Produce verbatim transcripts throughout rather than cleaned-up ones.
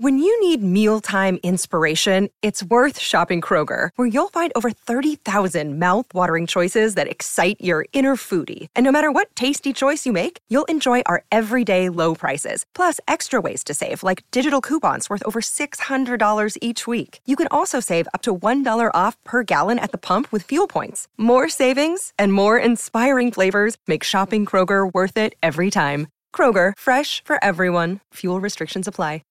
When you need mealtime inspiration, it's worth shopping Kroger, where you'll find over thirty thousand mouth-watering choices that excite your inner foodie. And no matter what tasty choice you make, you'll enjoy our everyday low prices, plus extra ways to save, like digital coupons worth over six hundred dollars each week. You can also save up to one dollar off per gallon at the pump with fuel points. More savings and more inspiring flavors make shopping Kroger worth it every time. Kroger, fresh for everyone. Fuel restrictions apply.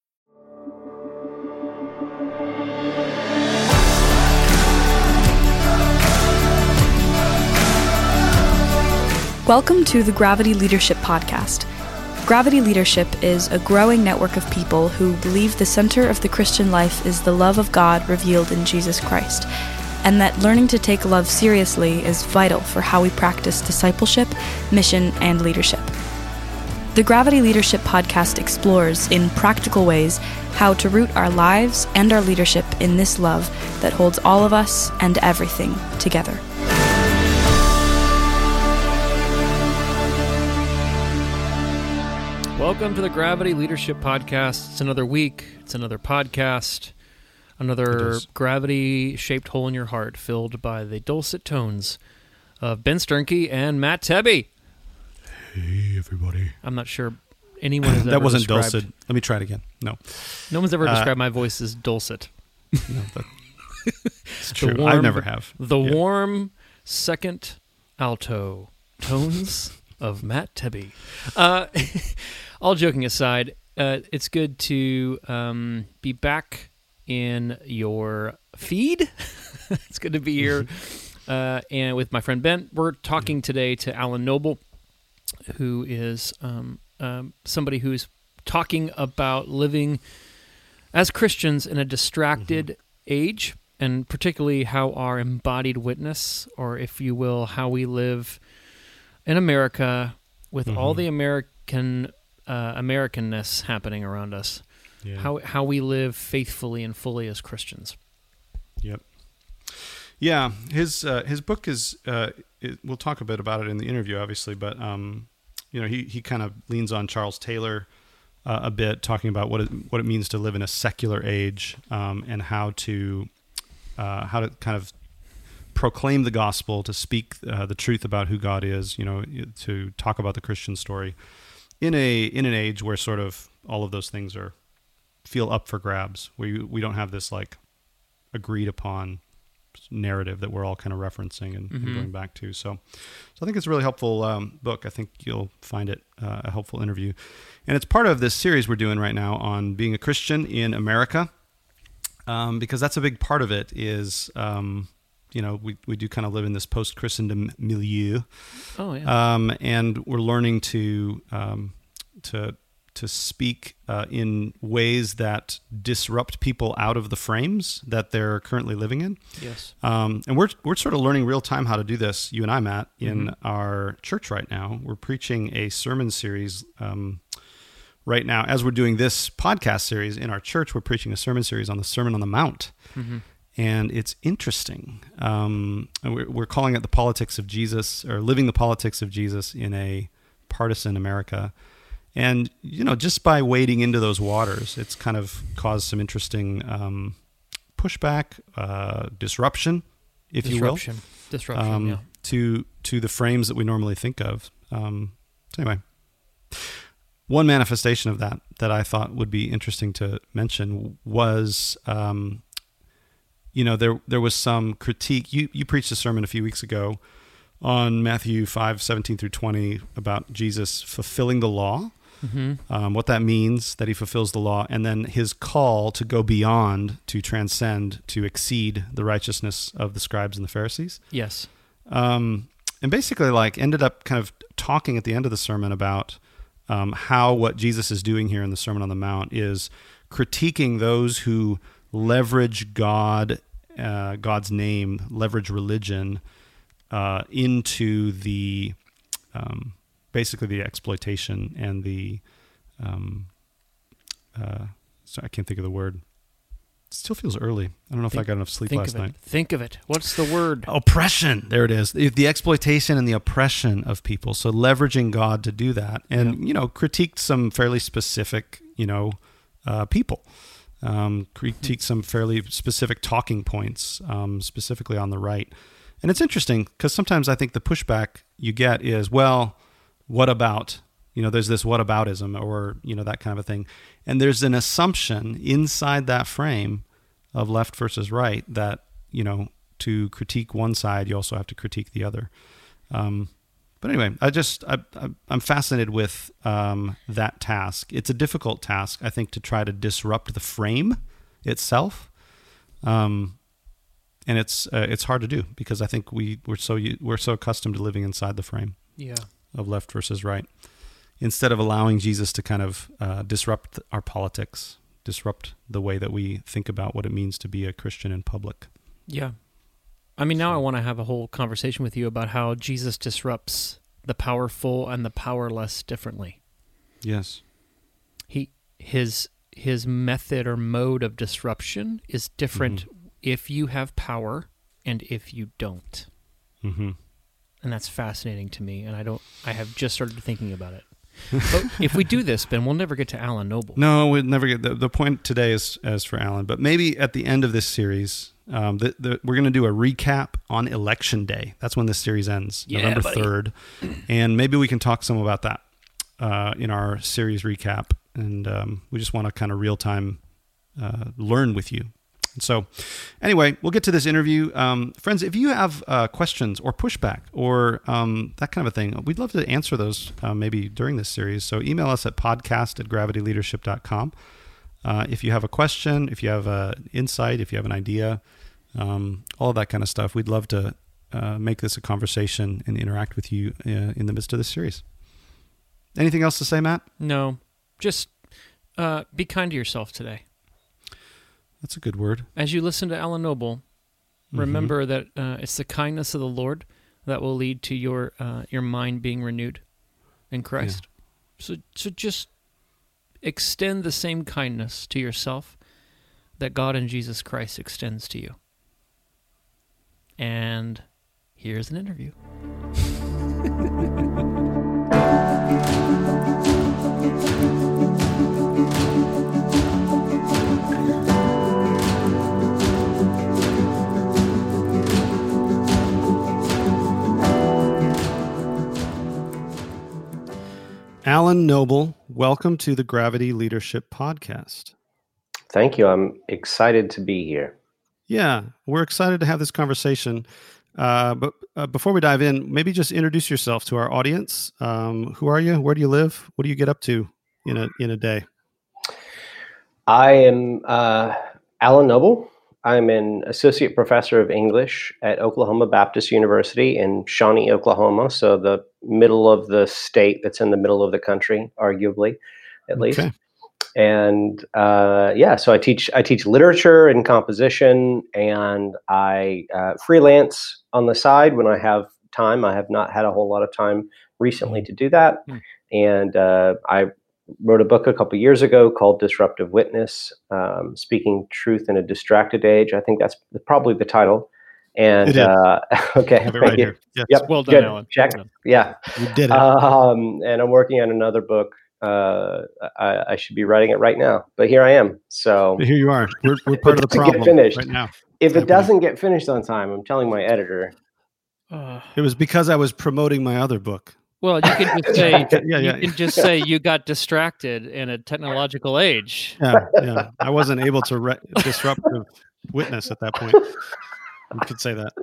Welcome to the Gravity Leadership Podcast. Gravity Leadership is a growing network of people who believe the center of the Christian life is the love of God revealed in Jesus Christ, and that learning to take love seriously is vital for how we practice discipleship, mission, and leadership. The Gravity Leadership Podcast explores, in practical ways, how to root our lives and our leadership in this love that holds all of us and everything together. Welcome to the Gravity Leadership Podcast. It's another week. It's another podcast. Another gravity-shaped hole in your heart filled by the dulcet tones of Ben Sternke and Matt Tebbe. Hey, everybody. I'm not sure anyone has ever That wasn't described... dulcet. Let me try it again. No. No one's ever Uh, described my voice as dulcet. No, that, it's true. Warm, I never have. The Yeah. warm second alto tones of Matt Tebbe. Uh, all joking aside, uh, it's good to um, be back in your feed. It's good to be here. Uh, and with my friend Ben, we're talking today to Alan Noble, who is um, um, somebody who's talking about living as Christians in a distracted mm-hmm. age, and particularly how our embodied witness, or if you will, how we live in America with mm-hmm. all the American uh, Americanness happening around us, yeah. how how we live faithfully and fully as Christians. Yep. Yeah, his uh, his book is. Uh, it, we'll talk a bit about it in the interview, obviously, but um, you know, he he kind of leans on Charles Taylor uh, a bit, talking about what it what it means to live in a secular age, um, and how to uh, how to kind of proclaim the gospel, to speak uh, the truth about who God is, you know, to talk about the Christian story in a in an age where sort of all of those things are feel up for grabs, where you, we don't have this like agreed upon narrative that we're all kind of referencing and, mm-hmm. and going back to. So, so I think it's a really helpful um, book. I think you'll find it uh, a helpful interview. And it's part of this series we're doing right now on being a Christian in America, um, because that's a big part of it is, um, you know, we, we do kind of live in this post-Christendom milieu. Oh, yeah. Um, and we're learning to um, to to speak uh, in ways that disrupt people out of the frames that they're currently living in. Yes. Um, and we're we're sort of learning real time how to do this, you and I, Matt, in mm-hmm. our church right now. We're preaching a sermon series um, right now. As we're doing this podcast series in our church, we're preaching a sermon series on the Sermon on the Mount. Mm-hmm. And it's interesting. Um, and we're, we're calling it the politics of Jesus, or living the politics of Jesus in a partisan America. And, you know, just by wading into those waters, it's kind of caused some interesting um, pushback, uh, disruption, if disruption. you will. Disruption, um, yeah. To, to the frames that we normally think of. Um, so anyway, one manifestation of that that I thought would be interesting to mention was... Um, You know, there there was some critique. You you preached a sermon a few weeks ago on Matthew five, seventeen through twenty about Jesus fulfilling the law, mm-hmm. um, what that means, that he fulfills the law, and then his call to go beyond, to transcend, to exceed the righteousness of the scribes and the Pharisees. Yes. Um, and basically, like, ended up kind of talking at the end of the sermon about um, how what Jesus is doing here in the Sermon on the Mount is critiquing those who leverage God, uh, God's name, leverage religion uh, into the, um, basically the exploitation and the, um, uh, sorry, I can't think of the word. It still feels early. I don't know think, if I got enough sleep think last of it. night. Think of it. What's the word? Oppression. There it is. The, the exploitation and the oppression of people. So leveraging God to do that, and, yeah. you know, critiqued some fairly specific, you know, uh, people. um, critique some fairly specific talking points, um, specifically on the right. And it's interesting because sometimes I think the pushback you get is, well, what about, you know, there's this whataboutism or, you know, that kind of a thing. And there's an assumption inside that frame of left versus right that, you know, to critique one side, you also have to critique the other. Um, but anyway, I just, I, I, I'm fascinated with um, that task. It's a difficult task, I think, to try to disrupt the frame itself. Um, and it's uh, it's hard to do because I think we, we're so we're so accustomed to living inside the frame yeah. of left versus right, instead of allowing Jesus to kind of uh, disrupt our politics, disrupt the way that we think about what it means to be a Christian in public. Yeah. I mean, now I want to have a whole conversation with you about how Jesus disrupts the powerful and the powerless differently. Yes. He his his method or mode of disruption is different mm-hmm. if you have power and if you don't. Mm-hmm. And that's fascinating to me, and I don't I have just started thinking about it. But if we do this, Ben, we'll never get to Alan Noble. No, we'll never get the, the point today is as for Alan, but maybe at the end of this series, um, the, the, we're going to do a recap on Election Day. That's when this series ends, yeah, November buddy. third, and maybe we can talk some about that uh, in our series recap. And um, we just want to kind of real time uh, learn with you. So anyway, we'll get to this interview. Um, friends, if you have uh, questions or pushback or um, that kind of a thing, we'd love to answer those uh, maybe during this series. So email us at podcast at gravity leadership dot com. Uh, if you have a question, if you have an insight, if you have an idea, um, all of that kind of stuff, we'd love to uh, make this a conversation and interact with you uh, in the midst of this series. Anything else to say, Matt? No, just uh, be kind to yourself today. That's a good word. As you listen to Alan Noble, remember mm-hmm. that uh, it's the kindness of the Lord that will lead to your uh, your mind being renewed in Christ. Yeah. So, so just extend the same kindness to yourself that God and Jesus Christ extends to you. And here's an interview. Alan Noble, welcome to the Gravity Leadership Podcast. Thank you. I'm excited to be here. Yeah, we're excited to have this conversation. Uh, but uh, before we dive in, maybe just introduce yourself to our audience. Um, who are you? Where do you live? What do you get up to in a in a day? I am uh, Alan Noble. I'm an associate professor of English at Oklahoma Baptist University in Shawnee, Oklahoma. So the middle of the state that's in the middle of the country, arguably, at okay. least. And uh, yeah, so I teach I teach literature and composition, and I uh, freelance on the side when I have time. I have not had a whole lot of time recently to do that. Mm. And uh, I wrote a book a couple years ago called Disruptive Witness, um, Speaking Truth in a Distracted Age. I think that's probably the title. And uh, okay, have it right here. Yes. Yep, well done, good. Alan. Check. Well done. Yeah, you did it. Um, and I'm working on another book. Uh, I, I should be writing it right now, but here I am. So here you are. We're, we're part of the problem right now. If it doesn't get finished on time, I'm telling my editor. Uh, it was because I was promoting my other book. Well, you can just say yeah, yeah. you can just say you got distracted in a technological age. Yeah, yeah. I wasn't able to re- disruptive witness at that point. You could say that.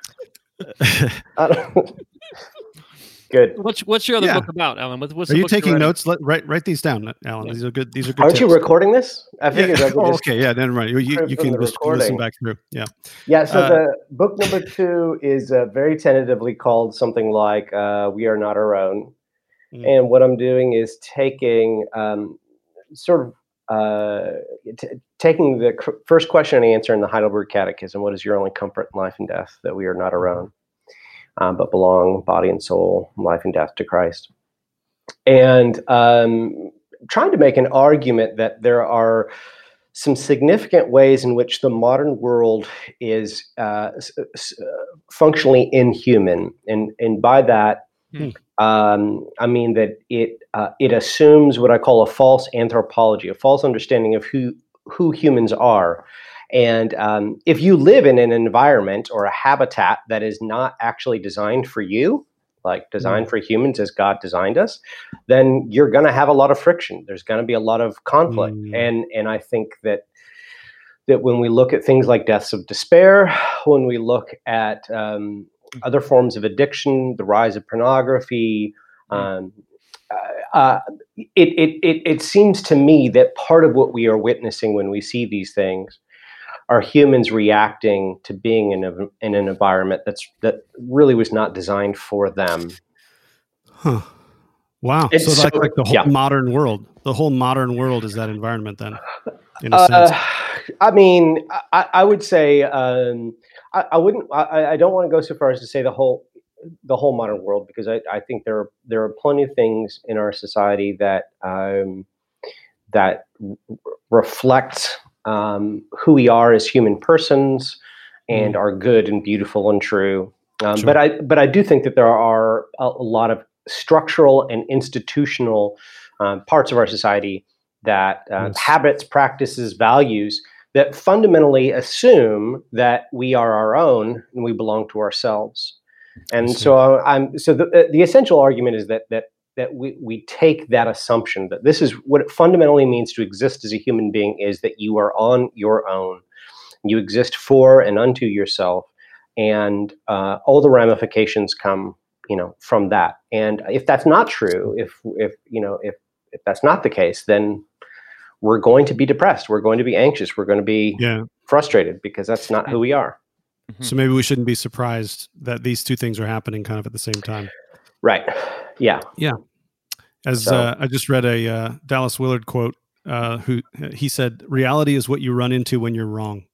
I don't, good. What's what's your other yeah. book about, Alan? What's, what's Are the you book taking notes? writing? Let, write write these down, Alan. These are good. These are good. Aren't tips. you recording this? I figured yeah. I could oh, just okay. Yeah. Then right. You you, you can just listen back through. Yeah. Yeah. So uh, the book number two is uh, very tentatively called something like uh, "We Are Not Our Own," mm. and what I'm doing is taking um, sort of uh, t- taking the cr- first question and answer in the Heidelberg Catechism. What is your only comfort in life and death? That we are not our own. Um, but belong body and soul, life and death to Christ. And um, trying to make an argument that there are some significant ways in which the modern world is uh, s- s- functionally inhuman. And, and by that, hmm. um, I mean that it uh, it assumes what I call a false anthropology, a false understanding of who who humans are. And um, if you live in an environment or a habitat that is not actually designed for you, like designed mm. for humans as God designed us, then you're going to have a lot of friction. There's going to be a lot of conflict. Mm. And and I think that that when we look at things like deaths of despair, when we look at um, other forms of addiction, the rise of pornography, um, uh, it, it, it, it seems to me that part of what we are witnessing when we see these things are humans reacting to being in, a, in an environment that's that really was not designed for them. Huh. Wow. It's so so, like, like the whole yeah. modern world, the whole modern world is that environment then, in a uh, sense. I mean, I, I would say um, I, I wouldn't. I, I don't want to go so far as to say the whole the whole modern world, because I, I think there are there are plenty of things in our society that um, that r- reflect um, who we are as human persons and mm. are good and beautiful and true. Um, sure. But I but I do think that there are a, a lot of structural and institutional um, parts of our society that uh, yes. habits, practices, values that fundamentally assume that we are our own and we belong to ourselves. And so I'm so the the essential argument is that that that we we take that assumption that this is what it fundamentally means to exist as a human being, is that you are on your own, you exist for and unto yourself, and uh, all the ramifications come, you know, from that. And if that's not true, if if you know if if that's not the case, then we're going to be depressed, we're going to be anxious, we're going to be yeah. frustrated, because that's not who we are. So maybe we shouldn't be surprised that these two things are happening kind of at the same time. Right. Yeah. Yeah. As so. uh, I just read a uh, Dallas Willard quote, uh, who he said, "Reality is what you run into when you're wrong."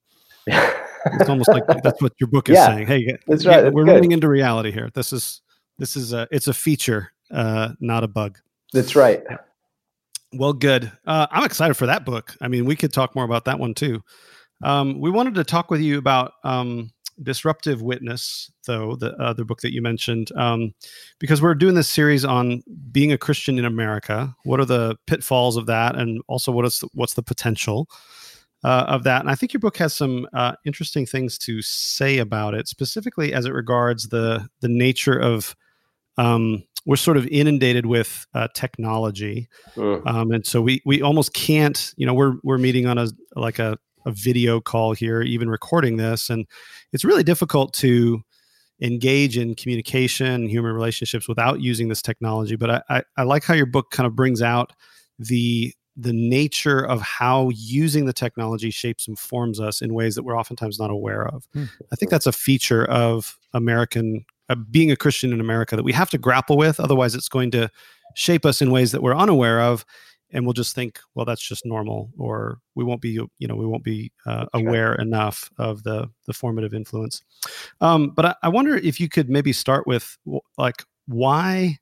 It's almost like that's what your book is yeah, saying. Hey, that's right. That's we're good. running into reality here. This is this is a it's a feature, uh, not a bug. That's right. Well, good. Uh, I'm excited for that book. I mean, we could talk more about that one too. Um, we wanted to talk with you about um, Disruptive Witness, though, the other book that you mentioned, um, because we're doing this series on being a Christian in America. What are the pitfalls of that, and also what is the, what's the potential uh, of that? And I think your book has some uh, interesting things to say about it, specifically as it regards the the nature of um, we're sort of inundated with uh, technology, mm. um, and so we we almost can't. You know, we're we're meeting on a like a a video call here, even recording this. And it's really difficult to engage in communication and human relationships without using this technology. But I, I, I like how your book kind of brings out the, the nature of how using the technology shapes and forms us in ways that we're oftentimes not aware of. Hmm. I think that's a feature of American, uh, being a Christian in America, that we have to grapple with. Otherwise, it's going to shape us in ways that we're unaware of. And we'll just think, well, that's just normal, or we won't be, you know, we won't be uh, aware right. enough of the the formative influence. Um, but I, I wonder if you could maybe start with like why.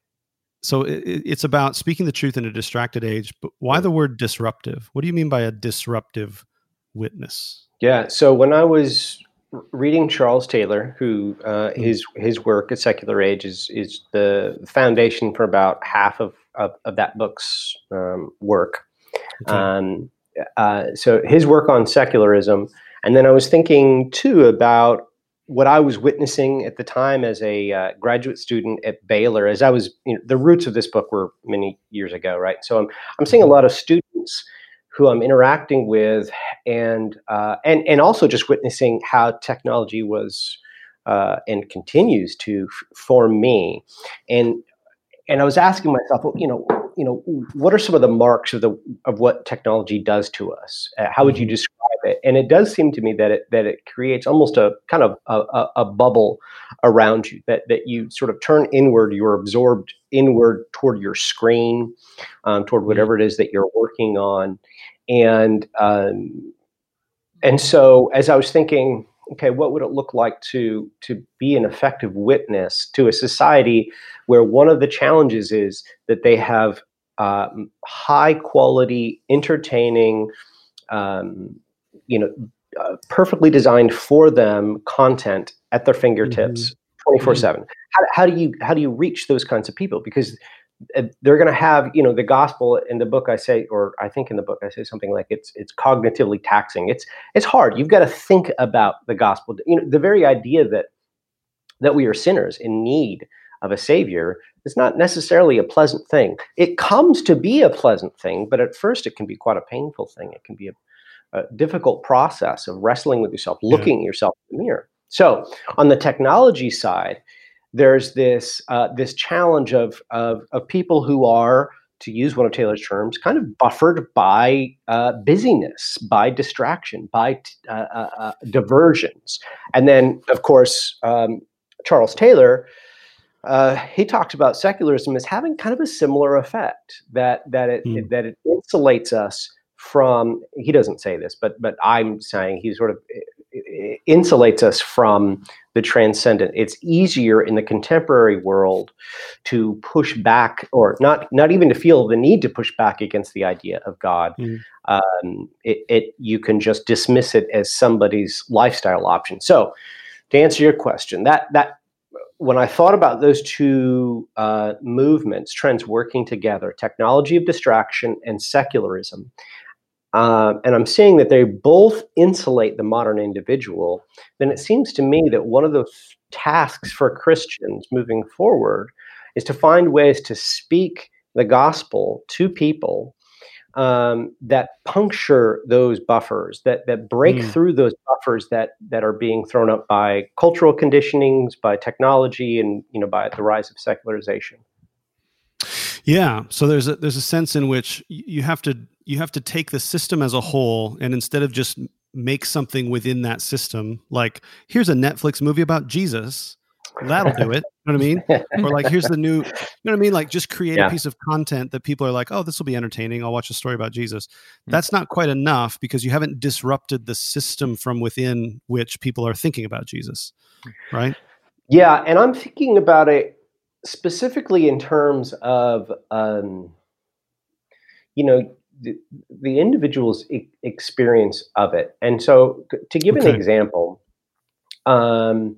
So it, it's about speaking the truth in a distracted age, but why the word disruptive? What do you mean by a disruptive witness? Yeah. So when I was reading Charles Taylor, who uh, mm. his his work at Secular Age is is the foundation for about half of Of, of that book's um, work. Okay. Um, uh, so his work on secularism. And then I was thinking too about what I was witnessing at the time as a uh, graduate student at Baylor, as I was, you know, the roots of this book were many years ago, right? So I'm, I'm seeing a lot of students who I'm interacting with, and, uh, and, and also just witnessing how technology was uh, and continues to f- form me. And And I was asking myself, well, you know, you know, what are some of the marks of the of what technology does to us? Uh, how would you describe it? And it does seem to me that it that it creates almost a kind of a, a, a bubble around you, that that you sort of turn inward, you're absorbed inward toward your screen, um, toward whatever it is that you're working on, and um, and so as I was thinking, okay, what would it look like to to be an effective witness to a society where one of the challenges is that they have uh, high quality, entertaining, um, you know, uh, perfectly designed for them content at their fingertips, twenty-four seven. How, how do you how do you reach those kinds of people? Because they're going to have, you know, the gospel in the book. I say, or I think in the book I say something like it's it's cognitively taxing. It's it's hard. You've got to think about the gospel. You know, the very idea that that we are sinners in need of a savior is not necessarily a pleasant thing. It comes to be a pleasant thing, but at first it can be quite a painful thing. It can be a, a difficult process of wrestling with yourself, looking yeah. at yourself in the mirror. So on the technology side, there's this uh, this challenge of, of of people who are, to use one of Taylor's terms, kind of buffered by uh, busyness, by distraction, by uh, uh, uh, diversions. And then, of course, um, Charles Taylor, uh, he talked about secularism as having kind of a similar effect, that that it, mm. it that it insulates us from. He doesn't say this, but but I'm saying he sort of insulates us from the transcendent. It's easier in the contemporary world to push back, or not not even to feel the need to push back against the idea of God. Mm. Um, it, it you can just dismiss it as somebody's lifestyle option. So, to answer your question, that that when I thought about those two uh, movements, trends working together, technology of distraction and secularism, uh, and I'm seeing that they both insulate the modern individual, then it seems to me that one of the tasks for Christians moving forward is to find ways to speak the gospel to people Um, that puncture those buffers, that that break mm. through those buffers that that are being thrown up by cultural conditionings, by technology, and you know by the rise of secularization. Yeah, so there's a there's a sense in which you have to you have to take the system as a whole, and instead of just make something within that system, like here's a Netflix movie about Jesus, that'll do it. You know what I mean? Or like, here's the new, you know what I mean? Like, just create yeah. a piece of content that people are like, oh, this will be entertaining. I'll watch a story about Jesus. Mm-hmm. That's not quite enough, because you haven't disrupted the system from within which people are thinking about Jesus, right? Yeah, and I'm thinking about it specifically in terms of, um, you know, the, the individual's e- experience of it. And so to give okay. an example, um,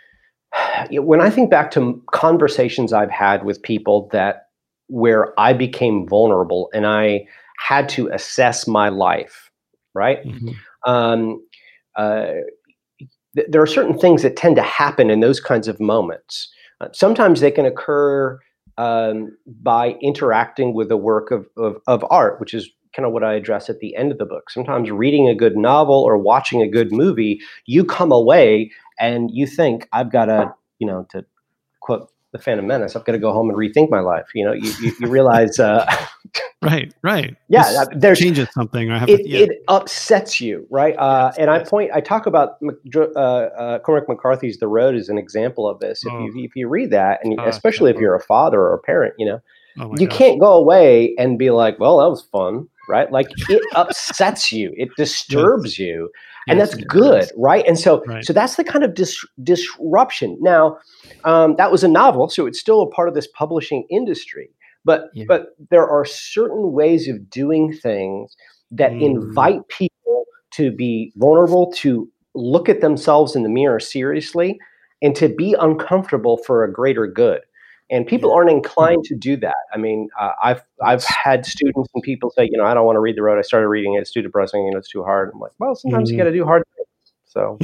when I think back to conversations I've had with people that where I became vulnerable and I had to assess my life, right? Mm-hmm. Um, uh, th- there are certain things that tend to happen in those kinds of moments. Uh, sometimes they can occur um, by interacting with a work of, of, of art, which is kind of what I address at the end of the book. Sometimes reading a good novel or watching a good movie, you come away and you think, I've got to, you know, to quote the Phantom Menace, I've got to go home and rethink my life. You know, you you, you realize, uh, right, right, yeah, there's changes something. Or I have it, to, yeah. it upsets you, right? Uh, yes, and yes. I point, I talk about uh, uh, Cormac McCarthy's The Road as an example of this. If oh. you if you read that, and uh, especially if you're a father or a parent, you know, oh you gosh. can't go away and be like, well, that was fun. Right? Like it upsets you, it disturbs yes. you, and yes, that's good, right? And so, right. so that's the kind of dis- disruption. Now, um, that was a novel, so it's still a part of this publishing industry. But yeah. but there are certain ways of doing things that mm. invite people to be vulnerable, to look at themselves in the mirror seriously, and to be uncomfortable for a greater good. And people yeah. aren't inclined to do that. I mean, uh, I've I've had students and people say, you know, I don't want to read The Road. I started reading it. It's too depressing. You know, it's too hard. I'm like, well, sometimes mm-hmm. you got to do hard things. So,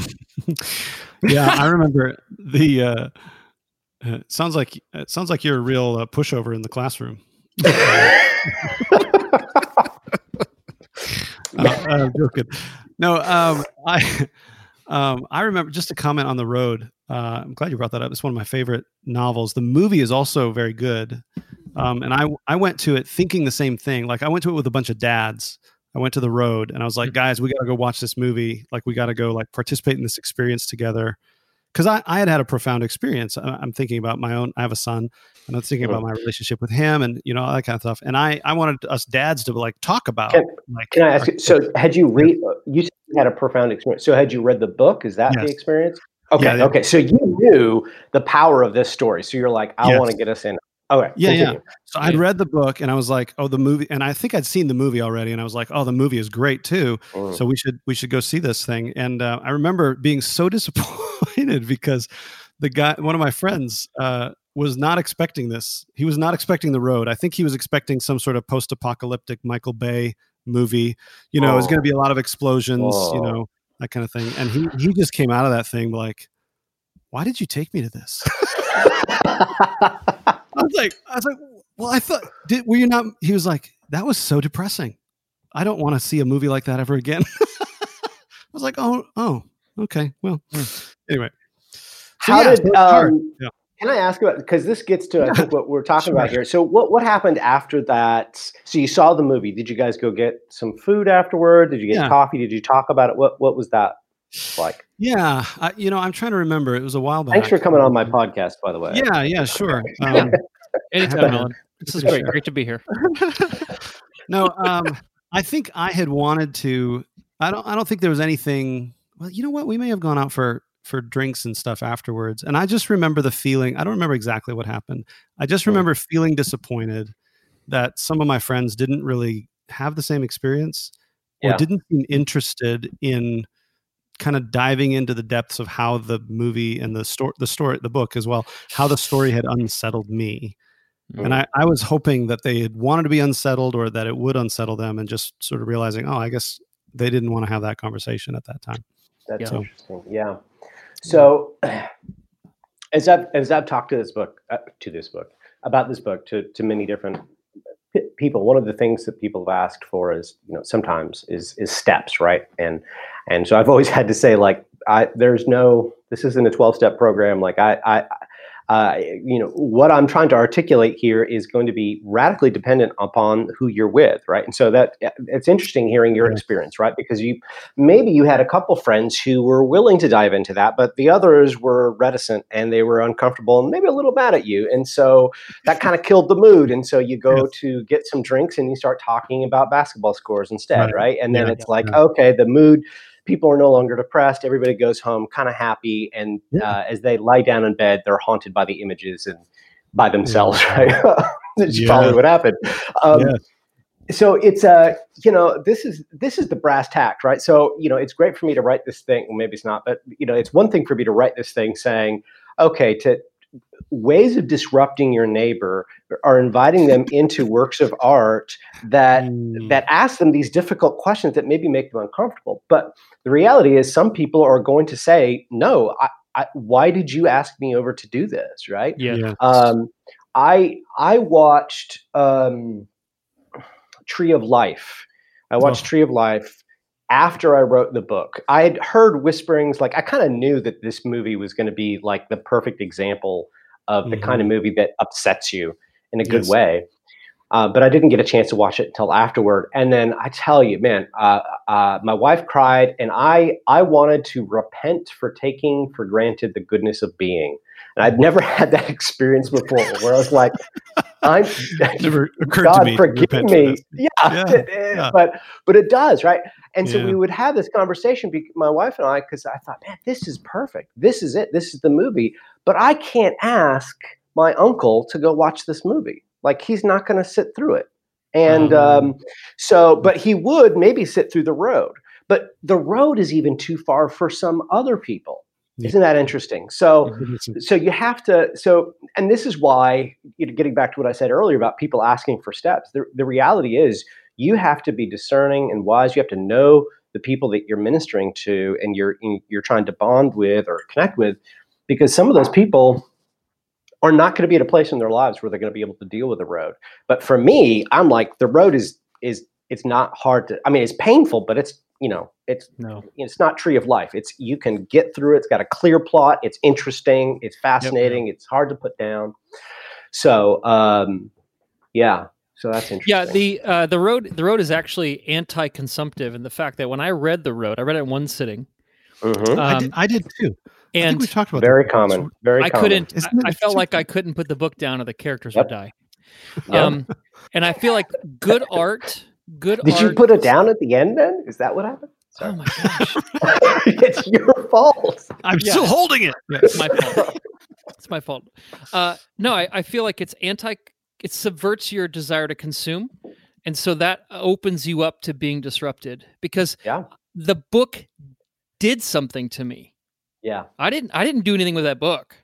yeah, I remember the. Uh, uh, sounds like it sounds like you're a real uh, pushover in the classroom. uh, uh, joking. No, um, I. Um, I remember, just to comment on The Road. Uh, I'm glad you brought that up. It's one of my favorite novels. The movie is also very good. Um, and I, I went to it thinking the same thing. Like, I went to it with a bunch of dads. I went to The Road and I was like, guys, we got to go watch this movie. Like, we got to go like participate in this experience together. Cause I, I had had a profound experience. I'm thinking about my own, I have a son and I'm thinking about my relationship with him and, you know, all that kind of stuff. And I, I wanted us dads to like talk about. Can, like, can I ask you, so had you read, you said you had a profound experience. So had you read the book? Is that yes. the experience? Okay. Yeah, okay. So you knew the power of this story. So you're like, I yes. want to get us in. Okay. Yeah. Continue. Yeah. So I'd read the book and I was like, oh, the movie. And I think I'd seen the movie already. And I was like, oh, the movie is great too. Mm. So we should, we should go see this thing. And uh, I remember being so disappointed because the guy, one of my friends uh, was not expecting this. He was not expecting The Road. I think he was expecting some sort of post-apocalyptic Michael Bay movie. You know, oh. It was going to be a lot of explosions, oh. you know, that kind of thing. And he he just came out of that thing like, why did you take me to this? I was like, I was like, well, I thought, did, were you not? He was like, that was so depressing. I don't want to see a movie like that ever again. I was like, oh, oh, okay. Well, mm. anyway. So, How yeah, did, um, yeah. Can I ask about, because this gets to, I think, what we're talking sure. about here. So what, what happened after that? So you saw the movie. Did you guys go get some food afterward? Did you get yeah. coffee? Did you talk about it? What What was that like? Yeah. I, you know, I'm trying to remember. It was a while back. Thanks for coming on my podcast, by the way. Yeah, yeah, sure. Um, yeah. Anytime, Alan. This is great. Great to be here. No, um, I think I had wanted to, I don't, I don't think there was anything, well, you know what? We may have gone out for, for drinks and stuff afterwards. And I just remember the feeling, I don't remember exactly what happened. I just remember feeling disappointed that some of my friends didn't really have the same experience or yeah. didn't seem interested in kind of diving into the depths of how the movie and the story, the story, the book as well, how the story had unsettled me. Mm. And I, I was hoping that they had wanted to be unsettled or that it would unsettle them, and just sort of realizing, oh, I guess they didn't want to have that conversation at that time. That's so, interesting. Yeah. So as I've, as I've talked to this book, uh, to this book, about this book to, to many different p- people, one of the things that people have asked for is, you know, sometimes is, is steps, right? And, and so I've always had to say, like, I, there's no, this isn't a twelve step program. Like I, I, Uh, you know, what I'm trying to articulate here is going to be radically dependent upon who you're with, right? And so that it's interesting hearing your experience, right? Because you maybe you had a couple friends who were willing to dive into that, but the others were reticent and they were uncomfortable and maybe a little mad at you. And so that kind of killed the mood. And so you go yes. to get some drinks and you start talking about basketball scores instead, right? right? And then yeah, it's yeah, like, yeah. okay, the mood. People are no longer depressed. Everybody goes home kind of happy. And yeah. uh, as they lie down in bed, they're haunted by the images and by themselves, yeah. right? That's yeah. probably what happened. Um, yeah. So it's, uh, you know, this is this is the brass tack, right? So, you know, it's great for me to write this thing. Well, maybe it's not, but, you know, it's one thing for me to write this thing saying, okay, to ways of disrupting your neighbor are inviting them into works of art that mm. that ask them these difficult questions that maybe make them uncomfortable. But the reality is some people are going to say, no, I, I, why did you ask me over to do this, right? Yeah. yeah. Um, I I watched um, Tree of Life. I watched oh. Tree of Life after I wrote the book. I had heard whisperings, like I kind of knew that this movie was going to be like the perfect example of the mm-hmm. kind of movie that upsets you in a good yes. way. Uh, but I didn't get a chance to watch it until afterward. And then I tell you, man, uh, uh, my wife cried, and I I wanted to repent for taking for granted the goodness of being. And I'd never had that experience before, where I was like, "I'm never occurred God, to me. forgive me." Yeah, yeah, it, yeah, but but it does, right? And so yeah. we would have this conversation, my wife and I, because I thought, man, this is perfect. This is it. This is the movie. But I can't ask my uncle to go watch this movie. Like, he's not going to sit through it. And um, um, so, but he would maybe sit through The Road. But The Road is even too far for some other people. Yeah. Isn't that interesting? So, so you have to, so, and this is why, you know, getting back to what I said earlier about people asking for steps, the, the reality is you have to be discerning and wise. You have to know the people that you're ministering to and you're, you're trying to bond with or connect with, because some of those people are not going to be at a place in their lives where they're going to be able to deal with the road. But for me, I'm like, the road is, is, it's not hard to, I mean, it's painful, but it's, you know, it's, no. it's not Tree of Life. It's, you can get through it. It's got a clear plot. It's interesting. It's fascinating. Yep. It's hard to put down. So, um, yeah. So that's interesting. Yeah. The, uh, the road, the road is actually anti-consumptive in the fact that when I read the road, I read it in one sitting. Mm-hmm. Um, I, did, I did too. And we talked about very that. common. Very I common. couldn't. I, I felt like I couldn't put the book down, or the characters yep. would die. Yep. Um, and I feel like good art. Good. Did art, you put it down at the end? Then is that what happened? Sorry. Oh my gosh! It's your fault. I'm yeah. still holding it. It's my fault. It's my fault. Uh, no, I, I feel like it's anti. It subverts your desire to consume, and so that opens you up to being disrupted, because yeah. the book did something to me. Yeah. I didn't I didn't do anything with that book.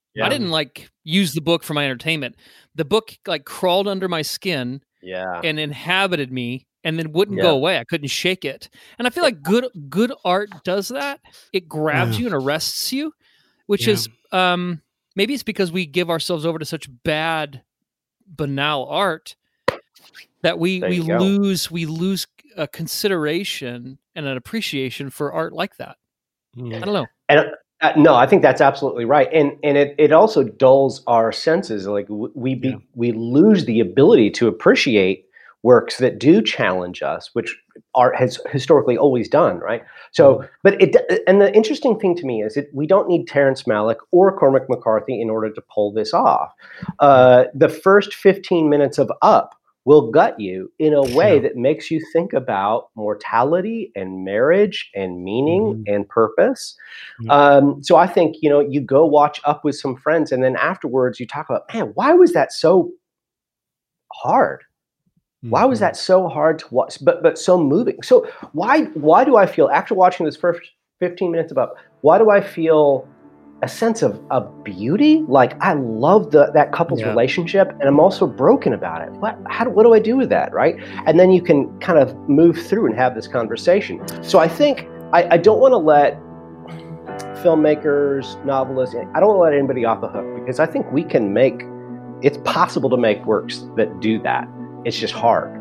Yeah. I didn't like use the book for my entertainment. The book like crawled under my skin Yeah. and inhabited me and then wouldn't Yeah. go away. I couldn't shake it. And I feel like good good art does that. It grabs Yeah. you and arrests you, which Yeah. is um maybe it's because we give ourselves over to such bad, banal art that we There we you go. lose we lose a consideration and an appreciation for art like that. Mm. I don't know. And uh, no, I think that's absolutely right. And and it, it also dulls our senses. Like w- we be, Yeah. we lose the ability to appreciate works that do challenge us, which art has historically always done, right? So, but it and the interesting thing to me is that we don't need Terrence Malick or Cormac McCarthy in order to pull this off. Uh, the first fifteen minutes of Up will gut you in a way Yeah. that makes you think about mortality and marriage and meaning Mhm. and purpose. Yeah. Um, so I think, you know, you go watch Up with some friends, and then afterwards you talk about, man, why was that so hard? Why was Mhm. that so hard to watch, but but so moving? So why why do I feel after watching this first fifteen minutes of Up, why do I feel a sense of, of beauty? Like I love the that couple's Yeah. relationship, and I'm also broken about it. What how do, what do I do with that, right? And then you can kind of move through and have this conversation. So I think I, I don't want to let filmmakers, novelists, I don't want to let anybody off the hook, because I think we can make, it's possible to make works that do that. It's just hard.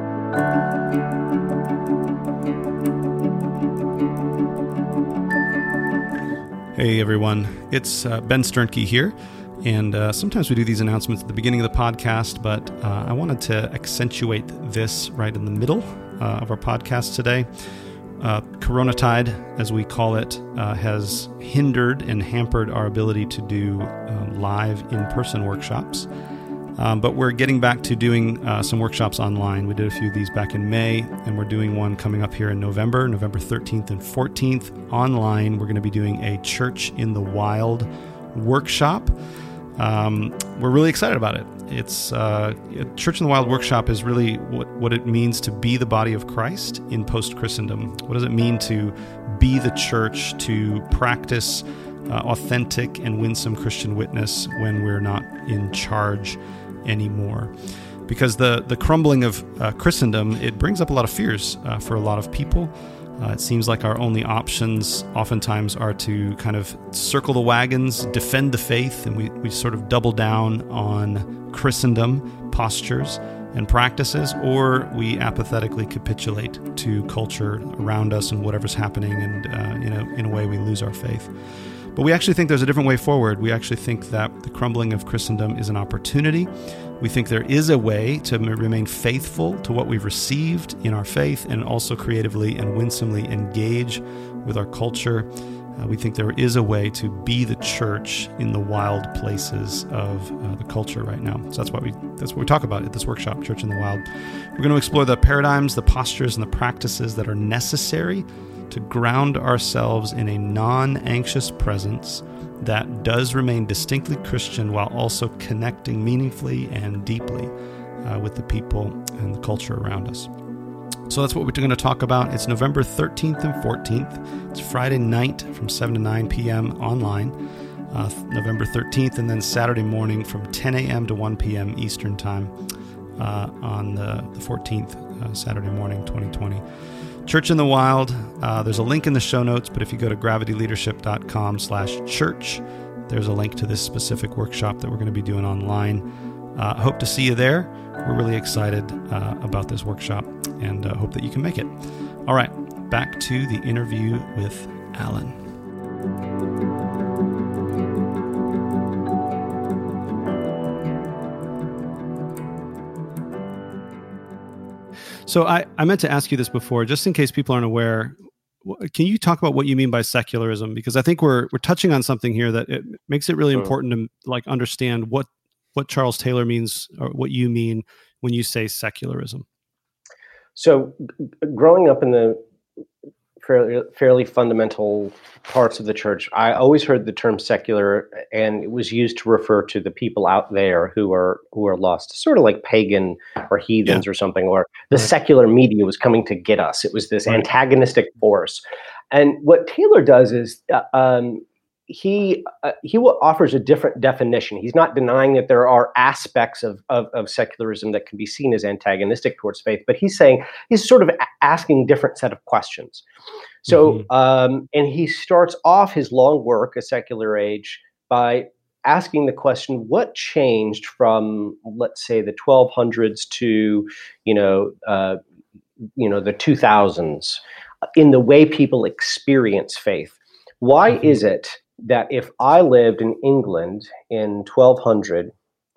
Hey everyone, it's uh, Ben Sternke here, and uh, sometimes we do these announcements at the beginning of the podcast, but uh, I wanted to accentuate this right in the middle uh, of our podcast today. Uh, Coronatide, as we call it, uh, has hindered and hampered our ability to do uh, live in-person workshops. Um, but we're getting back to doing uh, some workshops online. We did a few of these back in May, and we're doing one coming up here in November, November thirteenth and fourteenth. Online, we're going to be doing a Church in the Wild workshop. Um, we're really excited about it. It's uh, Church in the Wild workshop is really what, what it means to be the body of Christ in post-Christendom. What does it mean to be the church, to practice uh, authentic and winsome Christian witness when we're not in charge anymore? Because the the crumbling of uh, Christendom, it brings up a lot of fears uh, for a lot of people. Uh, it seems like our only options oftentimes are to kind of circle the wagons, defend the faith, and we, we sort of double down on Christendom postures and practices, or we apathetically capitulate to culture around us and whatever's happening, and uh, you know, in a way we lose our faith. But we actually think there's a different way forward. We actually think that the crumbling of Christendom is an opportunity. We think there is a way to remain faithful to what we've received in our faith and also creatively and winsomely engage with our culture. Uh, we think there is a way to be the church in the wild places of uh, the culture right now. So that's what we that's what we talk about at this workshop, Church in the Wild. We're going to explore the paradigms, the postures, and the practices that are necessary to ground ourselves in a non-anxious presence that does remain distinctly Christian while also connecting meaningfully and deeply uh, with the people and the culture around us. So that's what we're going to talk about. It's November thirteenth and fourteenth. It's Friday night from seven to nine p.m. online, uh, November thirteenth, and then Saturday morning from ten a.m. to one p.m. Eastern Time uh, on the, the fourteenth, uh, Saturday morning, twenty twenty. Church in the Wild. Uh, there's a link in the show notes, but if you go to gravityleadership.com slash church, there's a link to this specific workshop that we're going to be doing online. Uh, hope to see you there. We're really excited uh, about this workshop and uh, hope that you can make it. All right, back to the interview with Alan. So I, I meant to ask you this before, just in case people aren't aware. Can you talk about what you mean by secularism? Because I think we're we're touching on something here that it makes it really Sure. important to like understand what what Charles Taylor means, or what you mean when you say secularism. So g- growing up in the fairly, fairly fundamental parts of the church, I always heard the term secular, and it was used to refer to the people out there who are who are lost, sort of like pagan or heathens Yeah. or something, or the Right. secular media was coming to get us. It was this Right. antagonistic force. And what Taylor does is uh, um, he uh, he offers a different definition. He's not denying that there are aspects of, of of secularism that can be seen as antagonistic towards faith, but he's saying he's sort of asking different set of questions. So, mm-hmm. um, and he starts off his long work, A Secular Age, by asking the question: what changed from, let's say, the twelve hundreds to, you know, uh, you know, the two thousands in the way people experience faith? Why mm-hmm. is it that if I lived in England in twelve hundred,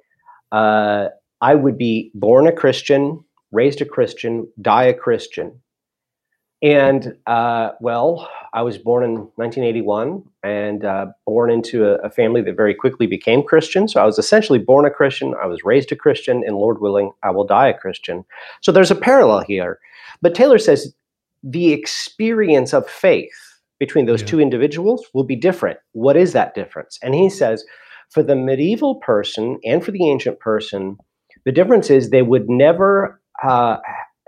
uh, I would be born a Christian, raised a Christian, die a Christian? And, uh, well, I was born in nineteen eighty-one and uh, born into a, a family that very quickly became Christian. So I was essentially born a Christian, I was raised a Christian, and Lord willing, I will die a Christian. So there's a parallel here. But Taylor says the experience of faith between those yeah. two individuals will be different. What is that difference? And he says, for the medieval person and for the ancient person, the difference is they would never, uh,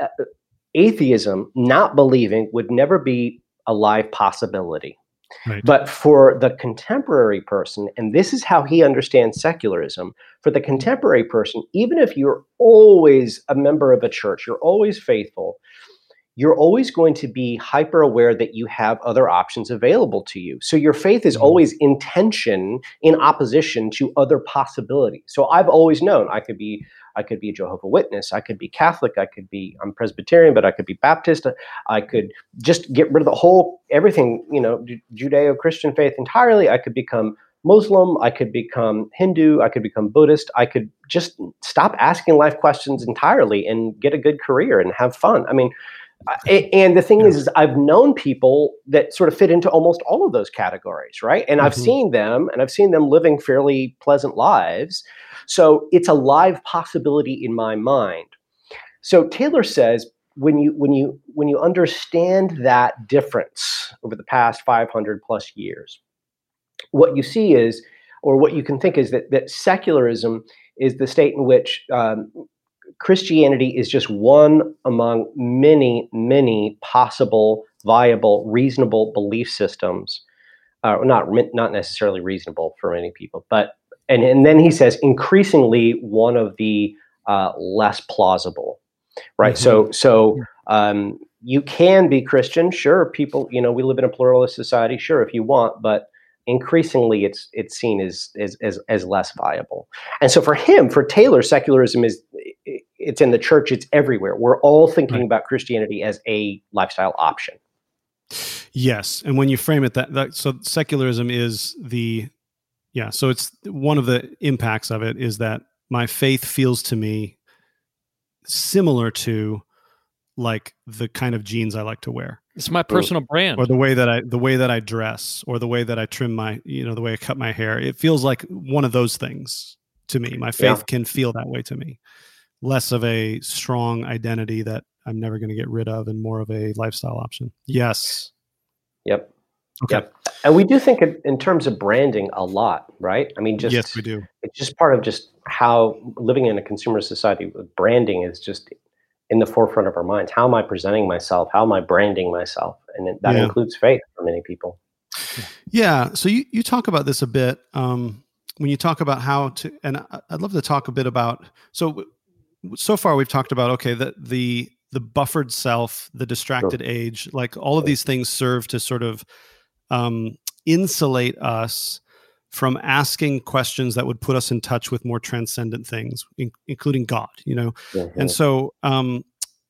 atheism, not believing, would never be a live possibility. Right. But for the contemporary person, and this is how he understands secularism, for the contemporary person, even if you're always a member of a church, you're always faithful, you're always going to be hyper aware that you have other options available to you. So your faith is always in tension, in opposition to other possibilities. So I've always known I could be, I could be a Jehovah's Witness, I could be Catholic, I could be, I'm Presbyterian, but I could be Baptist, I could just get rid of the whole, everything, you know, Judeo-Christian faith entirely. I could become Muslim, I could become Hindu, I could become Buddhist, I could just stop asking life questions entirely and get a good career and have fun. I mean, and the thing yeah. is, is I've known people that sort of fit into almost all of those categories, right? And mm-hmm. I've seen them, and I've seen them living fairly pleasant lives. So it's a live possibility in my mind. So Taylor says, when you when you when you understand that difference over the past five hundred plus years, what you see is, or what you can think is that that secularism is the state in which um, Christianity is just one among many, many possible, viable, reasonable belief systems. Uh, not not necessarily reasonable for many people, but and and then he says increasingly one of the uh, less plausible, right? Mm-hmm. So so um, you can be Christian, sure. People, you know, we live in a pluralist society, sure, if you want, but increasingly it's it's seen as, as as as less viable. And so for him, for Taylor, secularism is it's in the church, it's everywhere. We're all thinking right. about Christianity as a lifestyle option. Yes, and when you frame it that, that so secularism is the yeah, so it's one of the impacts of it is that my faith feels to me similar to like the kind of jeans I like to wear. It's my personal brand, or the way that I the way that I dress, or the way that I trim my, you know, the way I cut my hair. It feels like one of those things to me. My faith yeah. can feel that way to me. Less of a strong identity that I'm never going to get rid of, and more of a lifestyle option. Yes. Yep. Okay. Yep. And we do think in, in terms of branding a lot, right? I mean, just yes, we do. It's just part of just how living in a consumer society, branding is just in the forefront of our minds. How am I presenting myself? How am I branding myself? And it, that yeah. includes faith for many people. Yeah. So you, you talk about this a bit um, when you talk about how to, and I'd love to talk a bit about, so so far we've talked about, okay, the, the, the buffered self, the distracted sure. age, like all of these things serve to sort of um, insulate us from asking questions that would put us in touch with more transcendent things, in, including God, you know? Mm-hmm. And so um,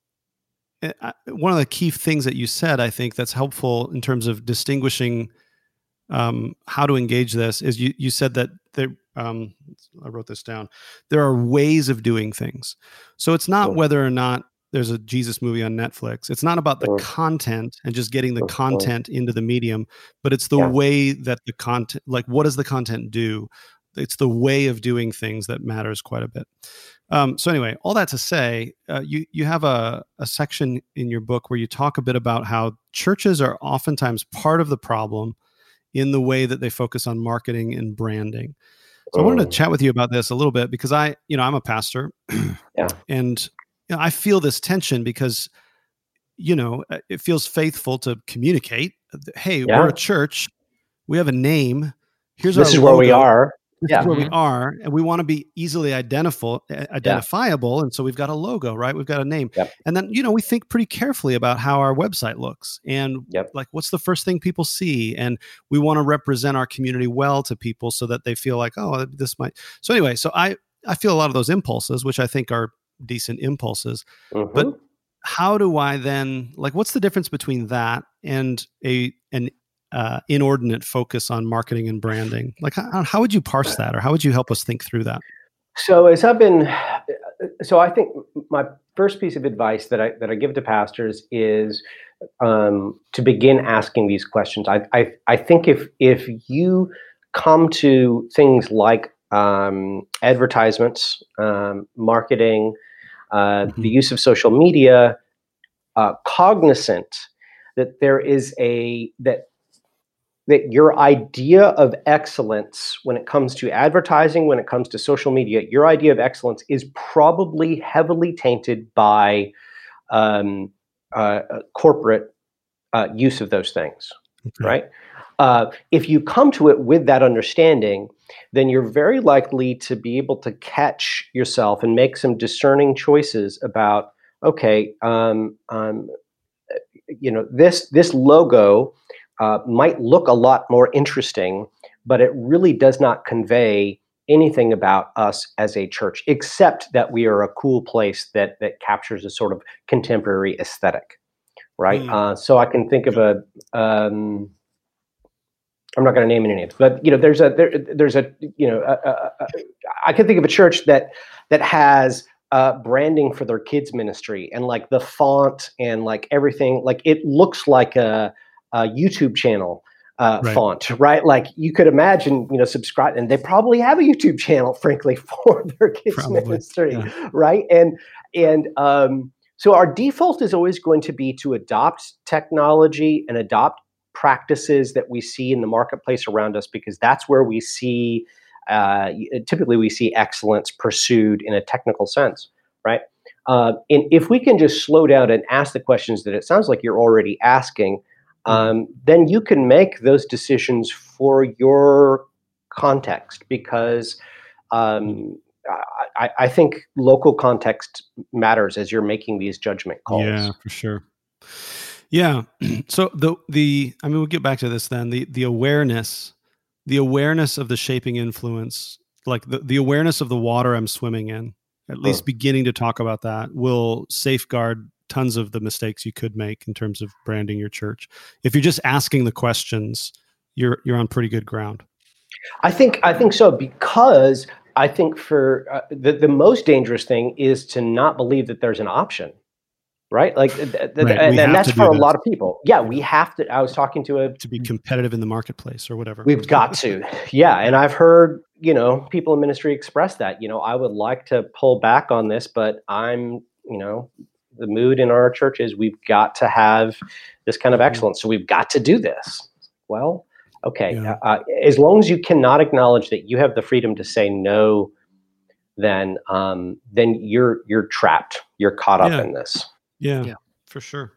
I, one of the key things that you said, I think that's helpful in terms of distinguishing um, how to engage this is you, you said that there, um, I wrote this down, there are ways of doing things. So it's not whether or not there's a Jesus movie on Netflix. It's not about the mm. content and just getting the mm. content into the medium, but it's the yeah. way that the content, like what does the content do? It's the way of doing things that matters quite a bit. Um, so anyway, all that to say, uh, you you have a, a section in your book where you talk a bit about how churches are oftentimes part of the problem in the way that they focus on marketing and branding. So mm. I wanted to chat with you about this a little bit because I, you know, I'm a pastor yeah. and you know, I feel this tension because, you know, it feels faithful to communicate. Hey, yeah. we're a church. We have a name. here's this our is where we logo. are. This yeah. is where Mhm. we are, and we want to be easily identifiable, identifiable. And so we've got a logo, right? We've got a name. Yep. And then, you know, we think pretty carefully about how our website looks and Yep. like, what's the first thing people see? And we want to represent our community well to people so that they feel like, oh, this might. So anyway, so I, I feel a lot of those impulses, which I think are decent impulses, Mhm. but how do I then, like, what's the difference between that and a, an, Uh, inordinate focus on marketing and branding? Like, how, how would you parse that, or how would you help us think through that? So as I've been, so I think my first piece of advice that I that I give to pastors is um, to begin asking these questions. I, I I think if if you come to things like um, advertisements, um, marketing, uh, Mhm. the use of social media, uh, cognizant that there is a that that your idea of excellence when it comes to advertising, when it comes to social media, your idea of excellence is probably heavily tainted by um, uh, corporate uh, use of those things, Okay. right? Uh, if you come to it with that understanding, then you're very likely to be able to catch yourself and make some discerning choices about, okay, um, um, you know, this this logo uh, might look a lot more interesting, but it really does not convey anything about us as a church, except that we are a cool place that that captures a sort of contemporary aesthetic, right? Mm. Uh, so I can think of a. Um, I'm not going to name any names, but you know, there's a there, there's a you know, a, a, a, I can think of a church that that has uh, branding for their kids ministry, and like the font and like everything, like it looks like a, a YouTube channel uh, Right. font, right? Like you could imagine, you know, subscribe, and they probably have a YouTube channel, frankly, for their kids Probably, ministry, yeah. right? And and um, so our default is always going to be to adopt technology and adopt practices that we see in the marketplace around us, because that's where we see uh, typically we see excellence pursued in a technical sense, right? Uh, and if we can just slow down and ask the questions that it sounds like you're already asking, um, then you can make those decisions for your context, because um, I, I think local context matters as you're making these judgment calls. Yeah, for sure. Yeah. So the the I mean, we'll get back to this then. The the awareness, the awareness of the shaping influence, like the, the awareness of the water I'm swimming in, at least Huh. beginning to talk about that will safeguard tons of the mistakes you could make in terms of branding your church. If you're just asking the questions, you're you're on pretty good ground. I think I think so, because I think for uh, the the most dangerous thing is to not believe that there's an option, right? Like, th- th- Right. and, We and have that's to for do a this. lot of people. Yeah, we have to. I was talking to a. To be competitive in the marketplace or whatever. We've got to. Yeah, and I've heard you know people in ministry express that. You know, I would like to pull back on this, but I'm you know the mood in our church is we've got to have this kind of Mhm. excellence, so we've got to do this. Well. Okay, Yeah. uh, as long as you cannot acknowledge that you have the freedom to say no, then um, then you're you're trapped. You're caught up Yeah. in this. Yeah, Yeah. for sure.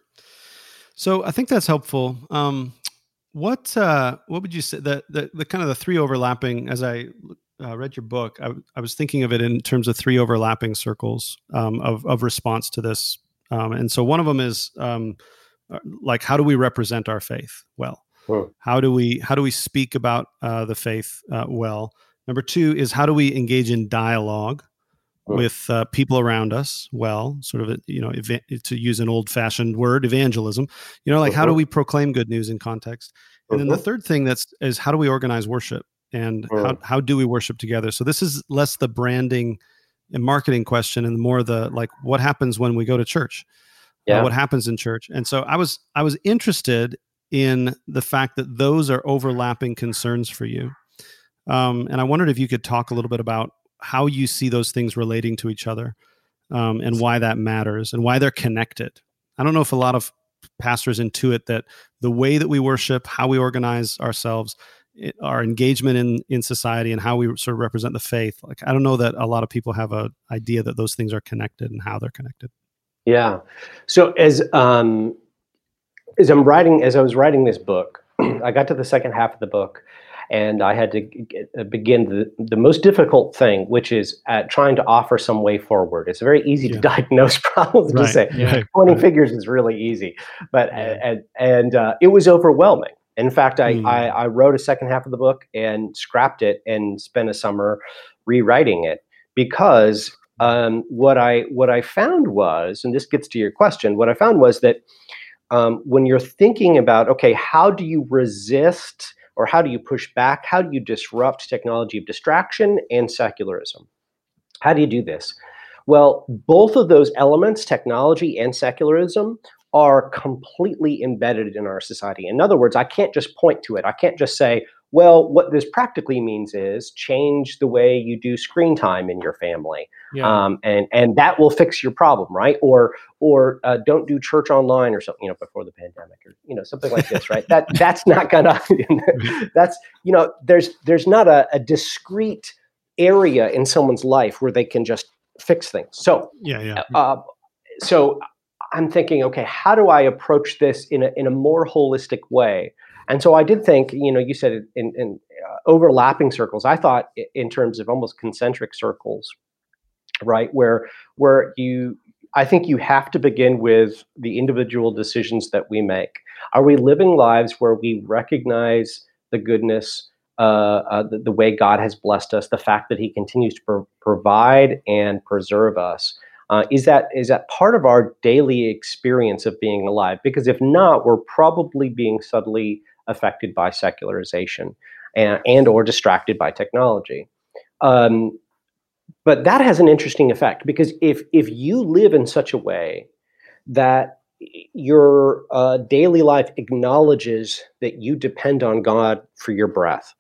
So I think that's helpful. Um, what uh, what would you say the, the the kind of the three overlapping? As I uh, read your book, I, I was thinking of it in terms of three overlapping circles um, of of response to this. Um, and so one of them is um, like, how do we represent our faith well? Hmm. How do we how do we speak about uh, the faith uh, well? Number two is, how do we engage in dialogue Hmm. with uh, people around us well? Sort of, a, you know, eva- to use an old-fashioned word, evangelism. You know, like, how do Mhm. we proclaim good news in context? And then the Mhm. third thing that's is, how do we organize worship, and Hmm. how how do we worship together? So this is less the branding and marketing question, and more the, like, what happens when we go to church? Uh, Yeah. what happens in church? And so I was I was interested in the fact that those are overlapping concerns for you. Um, and I wondered if you could talk a little bit about how you see those things relating to each other, um, and why that matters and why they're connected. I don't know if a lot of pastors intuit that the way that we worship, how we organize ourselves, it, our engagement in, in society, and how we sort of represent the faith. Like, I don't know that a lot of people have an idea that those things are connected and how they're connected. Yeah. So as um, as I'm writing, as I was writing this book, I got to the second half of the book, and I had to get, uh, begin the, the most difficult thing, which is uh, trying to offer some way forward. It's very easy Yeah. to diagnose problems. Right, To say yeah, pointing right. figures is really easy, but Yeah. and and uh, it was overwhelming. In fact, I, Mm. I I wrote a second half of the book and scrapped it and spent a summer rewriting it because um, what I what I found was, and this gets to your question, what I found was that um, when you're thinking about, okay, how do you resist or how do you push back? How do you disrupt technology of distraction and secularism? How do you do this? Well, both of those elements, technology and secularism, are completely embedded in our society. In other words, I can't just point to it. I can't just say, well, what this practically means is change the way you do screen time in your family, yeah. um, and and that will fix your problem, right? Or or uh, don't do church online or something, you know, before the pandemic, or you know, something like this, right? That that's not gonna. That's you know, there's there's not a, a discrete area in someone's life where they can just fix things. So Yeah, yeah. uh, so I'm thinking, okay, how do I approach this in a in a more holistic way? And so I did think, you know, you said it in, in uh, overlapping circles. I thought i- in terms of almost concentric circles, right? Where where you, I think you have to begin with the individual decisions that we make. Are we living lives where we recognize the goodness, uh, uh, the, the way God has blessed us, the fact that He continues to pro- provide and preserve us? Uh, is that is that part of our daily experience of being alive? Because if not, we're probably being subtly affected by secularization and, and or distracted by technology. Um, but that has an interesting effect, because if if you live in such a way that your uh, daily life acknowledges that you depend on God for your breath,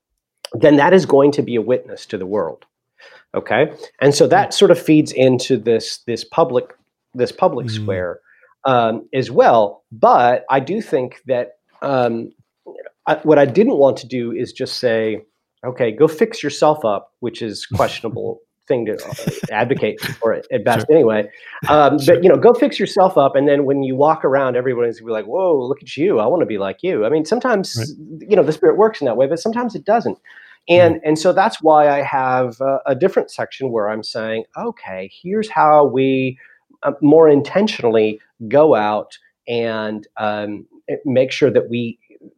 then that is going to be a witness to the world. Okay, and so that sort of feeds into this this public this public Mm. square um, as well. But I do think that um, I, what I didn't want to do is just say, okay, go fix yourself up, which is questionable thing to uh, advocate for at best Sure. anyway. Um, Sure. But you know, go fix yourself up, and then when you walk around, everybody's gonna be like, "Whoa, look at you! I want to be like you." I mean, sometimes Right. you know the Spirit works in that way, but sometimes it doesn't. And and so that's why I have a, a different section where I'm saying, okay, here's how we uh, more intentionally go out and um, make sure that we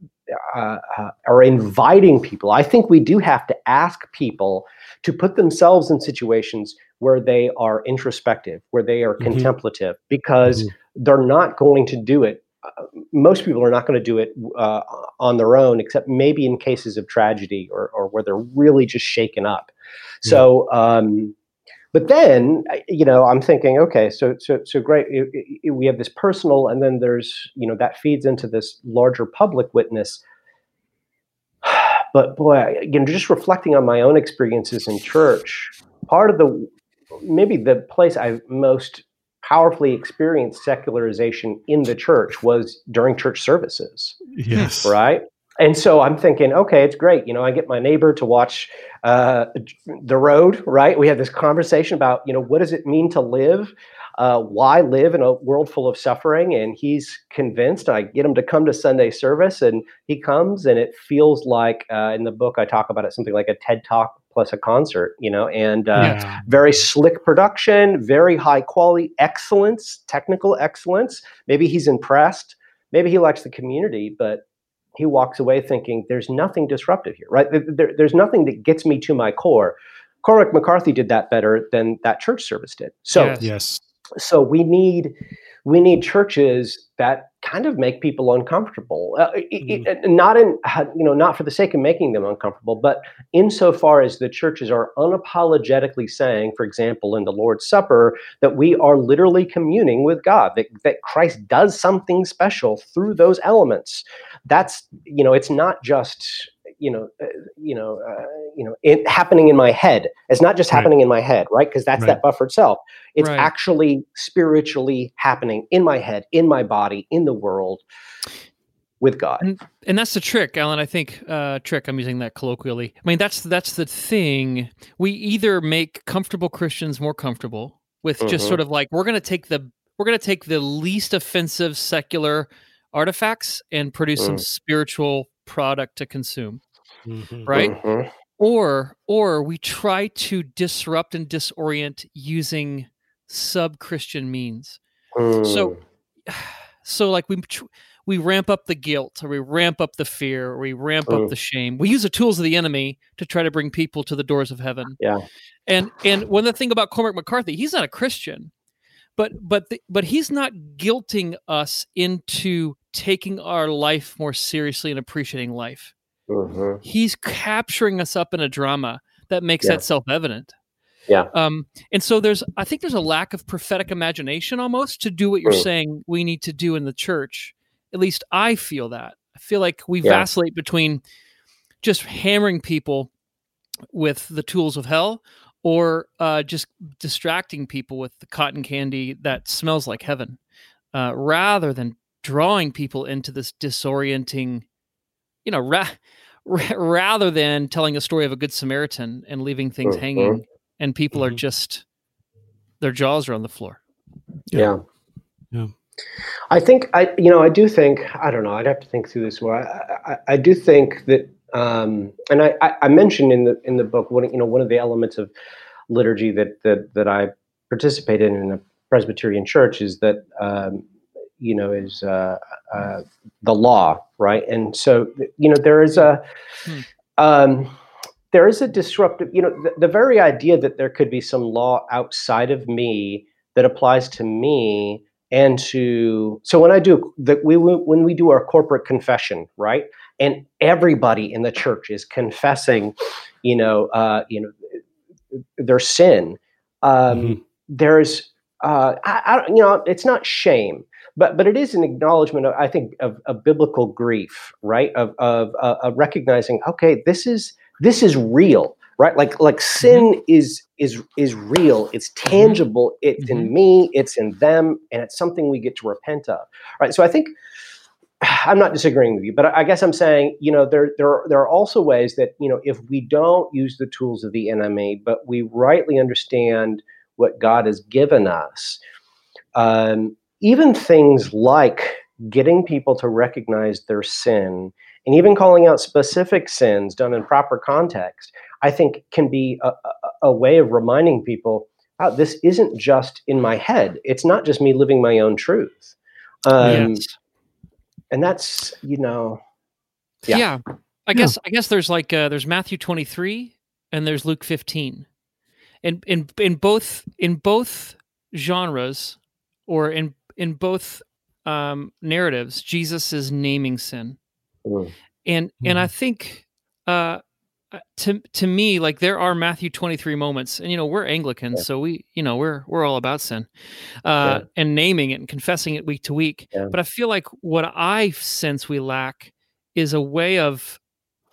uh, uh, are inviting people. I think we do have to ask people to put themselves in situations where they are introspective, where they are Mhm. contemplative, because Mhm. they're not going to do it. Uh, most people are not going to do it uh, on their own, except maybe in cases of tragedy or, or where they're really just shaken up. So, um, but then, I- you know, I'm thinking, okay, so so so great. I- I- we have this personal, and then there's, you know, that feeds into this larger public witness. But boy, I- you know, just reflecting on my own experiences in church, part of the maybe the place I most powerfully experienced secularization in the church was during church services, Yes. right? And so I'm thinking, okay, it's great. You know, I get my neighbor to watch uh, the road, right? We had this conversation about, you know, what does it mean to live? Uh, why live in a world full of suffering? And he's convinced. I get him to come to Sunday service, and he comes, and it feels like uh, in the book I talk about it, something like a TED Talk plus a concert, you know, and uh, Yeah. very slick production, very high quality, excellence, technical excellence. Maybe he's impressed. Maybe he likes the community, but he walks away thinking there's nothing disruptive here, right? There, there- there's nothing that gets me to my core. Cormac McCarthy did that better than that church service did. So, Yes. Yes. so we need we need churches that kind of make people uncomfortable, uh, it, it, not in you know not for the sake of making them uncomfortable, but insofar as the churches are unapologetically saying, for example, in the Lord's Supper, that we are literally communing with God, that, that Christ does something special through those elements. That's, you know, it's not just, you know, uh, you know, uh, you know, it happening in my head. It's not just Right. happening in my head, right? Because that's Right. that buffered self. It's Right. actually spiritually happening in my head, in my body, in the world, with God. And, and that's the trick, Alan. I think uh, trick. I'm using that colloquially. I mean, that's that's the thing. We either make comfortable Christians more comfortable with just Mhm. sort of like we're going to take the we're going to take the least offensive secular artifacts and produce some Mm. spiritual product to consume, Mm-hmm. right? Mm-hmm. Or or we try to disrupt and disorient using sub-Christian means. Mm. So, so like we tr- we ramp up the guilt, or we ramp up the fear, or we ramp Mm. up the shame. We use the tools of the enemy to try to bring people to the doors of heaven. Yeah. And and one of the thing about Cormac McCarthy, he's not a Christian, but but the, but he's not guilting us into taking our life more seriously and appreciating life. Mm-hmm. He's capturing us up in a drama that makes Yeah. that self-evident. Yeah. Um, and so there's, I think there's a lack of prophetic imagination almost to do what you're Mm. saying we need to do in the church. At least I feel that. I feel like we Yeah. vacillate between just hammering people with the tools of hell, or uh, just distracting people with the cotton candy that smells like heaven, uh, rather than drawing people into this disorienting, you know, ra- ra- rather than telling a story of a good Samaritan and leaving things Mhm. hanging, and people are Mhm. just, their jaws are on the floor. Yeah. Yeah. I think I, you know, I do think, I don't know, I'd have to think through this more. I, I, I do think that, um, and I, I, I mentioned in the in the book, one, you know, one of the elements of liturgy that that that I participate in in a Presbyterian church is that, um, you know, is uh, uh, the law, right? And so, you know, there is a, Hmm. um, there is a disruptive, you know, the, the very idea that there could be some law outside of me that applies to me. And to, so when I do that, we when we do our corporate confession, right, and everybody in the church is confessing, you know, uh, you know, their sin. Um, Mhm. There's, uh, I, I, you know, it's not shame, but but it is an acknowledgement, of, I think, of, of biblical grief, right, of of, uh, of recognizing, okay, this is this is real. Right, like like sin mm-hmm. is is is real. It's tangible. Mm-hmm. It's in me. It's in them, and it's something we get to repent of. Right. So I think I'm not disagreeing with you, but I guess I'm saying, you know, there there are, there are also ways that, you know, if we don't use the tools of the enemy, but we rightly understand what God has given us, um, even things like getting people to recognize their sin, and even calling out specific sins done in proper context, I think can be a, a, a way of reminding people, oh, this isn't just in my head. It's not just me living my own truth. Um, yes. And that's, you know, yeah. yeah. I guess I guess there's like uh, there's Matthew twenty-three and there's Luke fifteen, and in in both in both genres, or in in both um, narratives, Jesus is naming sin, Mm. and mm-hmm. and I think. Uh, To to me, like, there are Matthew twenty-three moments, and you know, we're Anglicans, yeah. so we you know we're we're all about sin, uh, yeah. and naming it and confessing it week to week. Yeah. But I feel like what I sense we lack is a way of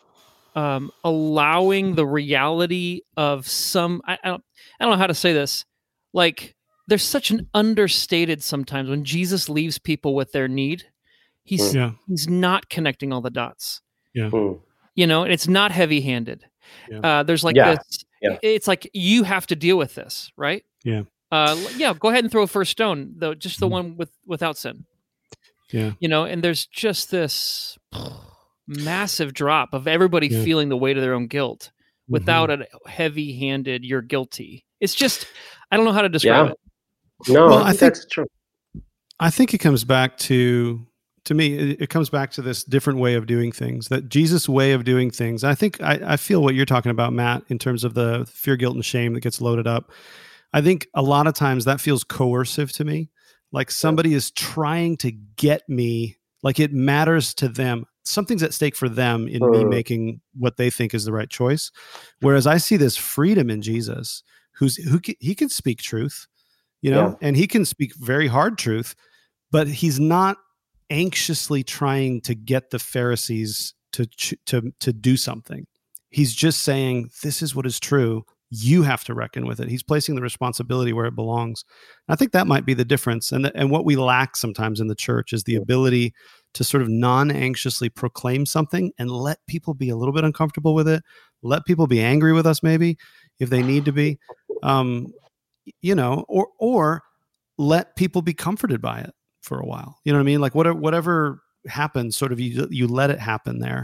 um, allowing the reality of some. I, I don't I don't know how to say this. Like, there's such an understated sometimes when Jesus leaves people with their need, he's yeah. he's not connecting all the dots. Yeah. Mm. You know, and it's not heavy-handed. Yeah. Uh, there's like yeah. this. Yeah. It's like you have to deal with this, right? Yeah. Uh, yeah. Go ahead and throw a first stone, though. Just the mm-hmm. one with without sin. Yeah. You know, and there's just this massive drop of everybody yeah. feeling the weight of their own guilt without mm-hmm. a heavy-handed "you're guilty." It's just, I don't know how to describe yeah. it. No, well, I think, I think that's true. I think it comes back to. To me, it comes back to this different way of doing things, that Jesus' way of doing things. I think I, I feel what you're talking about, Matt, in terms of the fear, guilt, and shame that gets loaded up. I think a lot of times that feels coercive to me, like somebody is trying to get me, like it matters to them. Something's at stake for them in uh, me making what they think is the right choice. Whereas I see this freedom in Jesus, who's who he can speak truth, you know, yeah. and he can speak very hard truth, but he's not anxiously trying to get the Pharisees to to to do something. He's just saying, this is what is true. You have to reckon with it. He's placing the responsibility where it belongs. I think that might be the difference. And, the, and what we lack sometimes in the church is the ability to sort of non-anxiously proclaim something and let people be a little bit uncomfortable with it. Let people be angry with us, maybe, if they need to be, um, you know, or or let people be comforted by it for a while. You know what I mean? Like whatever, whatever happens, sort of you, you let it happen there.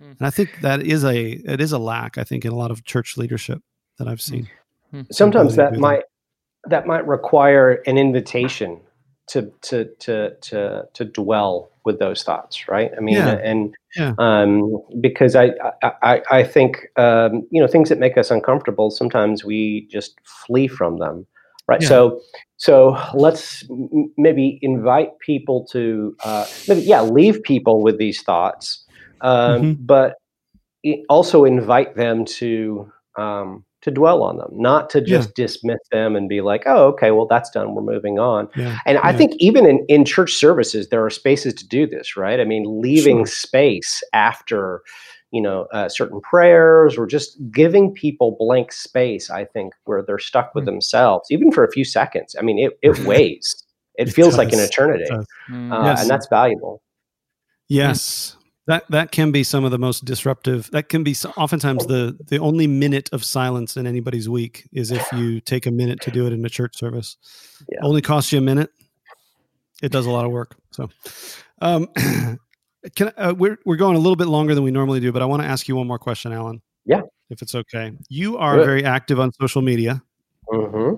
And I think that is a it is a lack, I think, in a lot of church leadership that I've seen. Sometimes that might that might require an invitation to to to to to dwell with those thoughts, right? I mean, Yeah. and Yeah. um, because I I I think um, you know, things that make us uncomfortable, sometimes we just flee from them, right? Yeah. So so let's m- maybe invite people to uh, maybe yeah, leave people with these thoughts, um, Mhm. but i- also invite them to um, to dwell on them, not to Yeah. just dismiss them and be like, oh, okay, well, that's done. We're moving on. Yeah. And I Yeah. think even in, in church services, there are spaces to do this, right? I mean, leaving Sure. space after, you know, uh, certain prayers or just giving people blank space, I think, where they're stuck with Hmm. themselves, even for a few seconds. I mean, it, it weighs. It, It feels like an does. It eternity. does. Mm. Uh, Yes. And that's valuable. Yes. That that can be some of the most disruptive. That can be so- oftentimes the the only minute of silence in anybody's week is if you take a minute to do it in a church service. Yeah. Only costs you a minute. It does a lot of work. So, um, can uh, we're we're going a little bit longer than we normally do, but I want to ask you one more question, Alan. Yeah. If it's okay. You are Good. very active on social media. hmm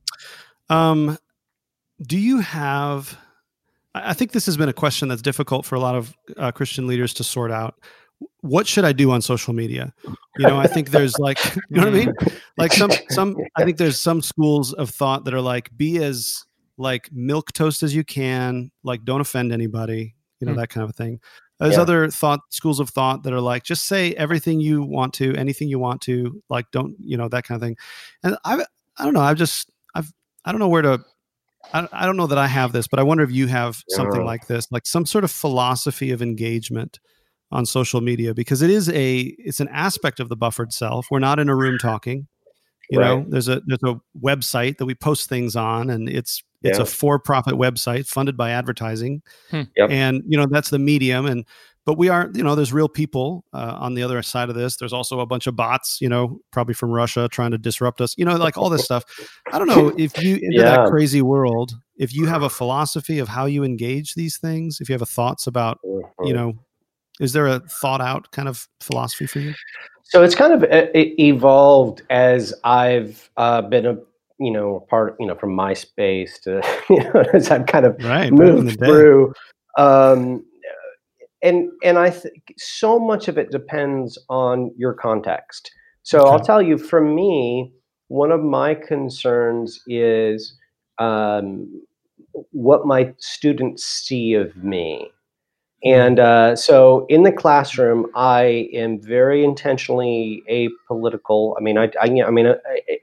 Um, do you have? I I think this has been a question that's difficult for a lot of uh, Christian leaders to sort out. What should I do on social media? You know, I think there's like, you know what I mean? Like some, some, I think there's some schools of thought that are like, be as like milk toast as you can, like don't offend anybody, you know, Hmm. that kind of a thing. There's Yeah. other thought schools of thought that are like, just say everything you want to, anything you want to, like, don't, you know, that kind of thing. And I, I don't know. I've just, I've, I don't know where to, I, I don't know that I have this, but I wonder if you have something Yeah. like this, like some sort of philosophy of engagement on social media, because it is a, it's an aspect of the buffered self. We're not in a room talking, you Right. know, there's a, there's a website that we post things on, and it's, it's Yeah. a for-profit website funded by advertising. Hmm. Yep. And, you know, that's the medium. And, but we are, you know, there's real people uh, on the other side of this. There's also a bunch of bots, you know, probably from Russia trying to disrupt us, you know, like all this stuff. I don't know if you, into Yeah. that crazy world, if you have a philosophy of how you engage these things, if you have a thoughts about, you Mhm. know, is there a thought out kind of philosophy for you? So it's kind of e- e- evolved as I've uh, been a you know a part you know from MySpace to you know as I've kind of Right. Back in the moved day. through, um, and and I think so much of it depends on your context. So I'll Okay. tell you, for me, one of my concerns is um, what my students see of me. And uh, so in the classroom, I am very intentionally apolitical. I mean, I, I, I mean, I, I,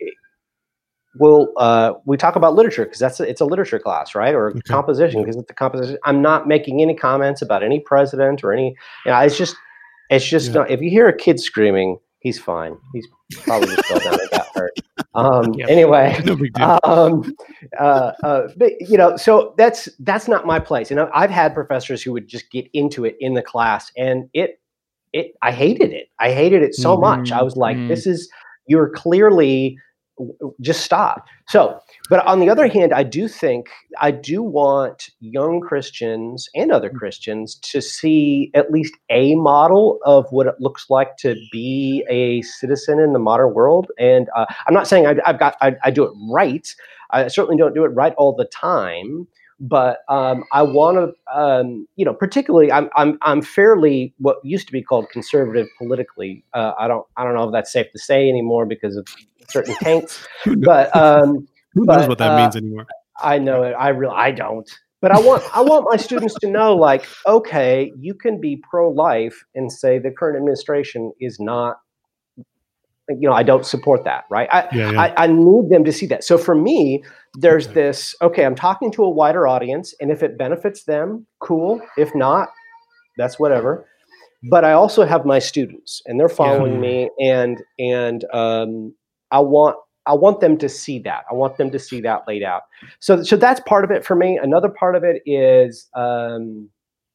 well, uh, we talk about literature because that's a, it's a literature class, right? Or Okay. composition Yeah. because it's a composition. I'm not making any comments about any president or any. You know, it's just, it's just Yeah. not. If you hear a kid screaming, he's fine. He's probably just fell down and got hurt. Um, Yep. Anyway, No big deal. um, uh, uh, but you know, so that's that's not my place. And I- I've had professors who would just get into it in the class, and it it I hated it. I hated it so Mhm. much. I was like, Mhm. this is you're clearly w- w- just stop. So, but on the other hand, I do think I do want young Christians and other Christians to see at least a model of what it looks like to be a citizen in the modern world. And uh, I'm not saying I, I've got I, I do it right. I certainly don't do it right all the time. But um, I want to, um, you know, particularly, I'm I'm I'm fairly what used to be called conservative politically. Uh, I don't I don't know if that's safe to say anymore because of certain taints. Who, kn- But um, who knows but what that uh, means anymore? I know it. I really I don't. But I want I want my students to know, like, okay, you can be pro-life and say the current administration is not. You know, I don't support that, right? I, Yeah, yeah. I, I need them to see that. So for me, there's Okay. this, okay, I'm talking to a wider audience, and if it benefits them, cool. If not, that's whatever. But I also have my students, and they're following Yeah. me, and and um, I want I want them to see that. I want them to see that laid out. So so that's part of it for me. Another part of it is, um,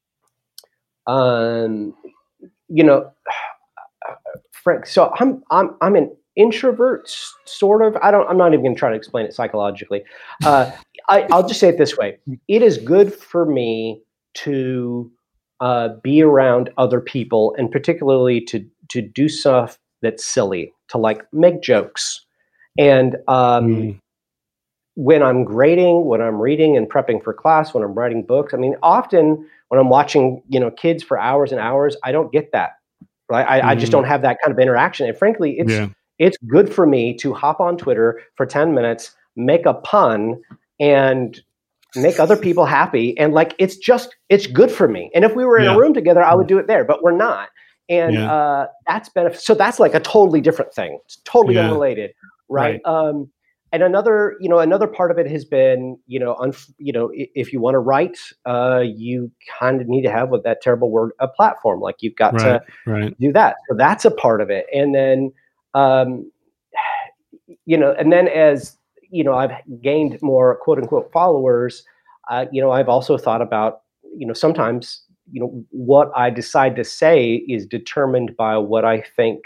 um, you know. Frank, so I'm I'm I'm an introvert, s- sort of. I don't. I'm not even going to try to explain it psychologically. Uh, I, I'll just say it this way: it is good for me to uh, be around other people, and particularly to to do stuff that's silly, to like make jokes. And um, mm. when I'm grading, when I'm reading and prepping for class, when I'm writing books, I mean, often when I'm watching, you know, kids for hours and hours, I don't get that. Right? I, mm. I just don't have that kind of interaction. And frankly, it's yeah. it's good for me to hop on Twitter for ten minutes, make a pun, and make other people happy. And like, it's just, it's good for me. And if we were in yeah. a room together, I would do it there, but we're not. And yeah. uh, that's benefit. So that's like a totally different thing. It's totally yeah. unrelated. Right. right. Um, and another, you know, another part of it has been, you know, unf- you know, if you want to write, uh, you kind of need to have with that terrible word, a platform. Like you've got right. to right. do that. So that's a part of it. And then, um, you know, and then as, you know, I've gained more quote unquote followers, uh, you know, I've also thought about, you know, sometimes, you know, what I decide to say is determined by what I think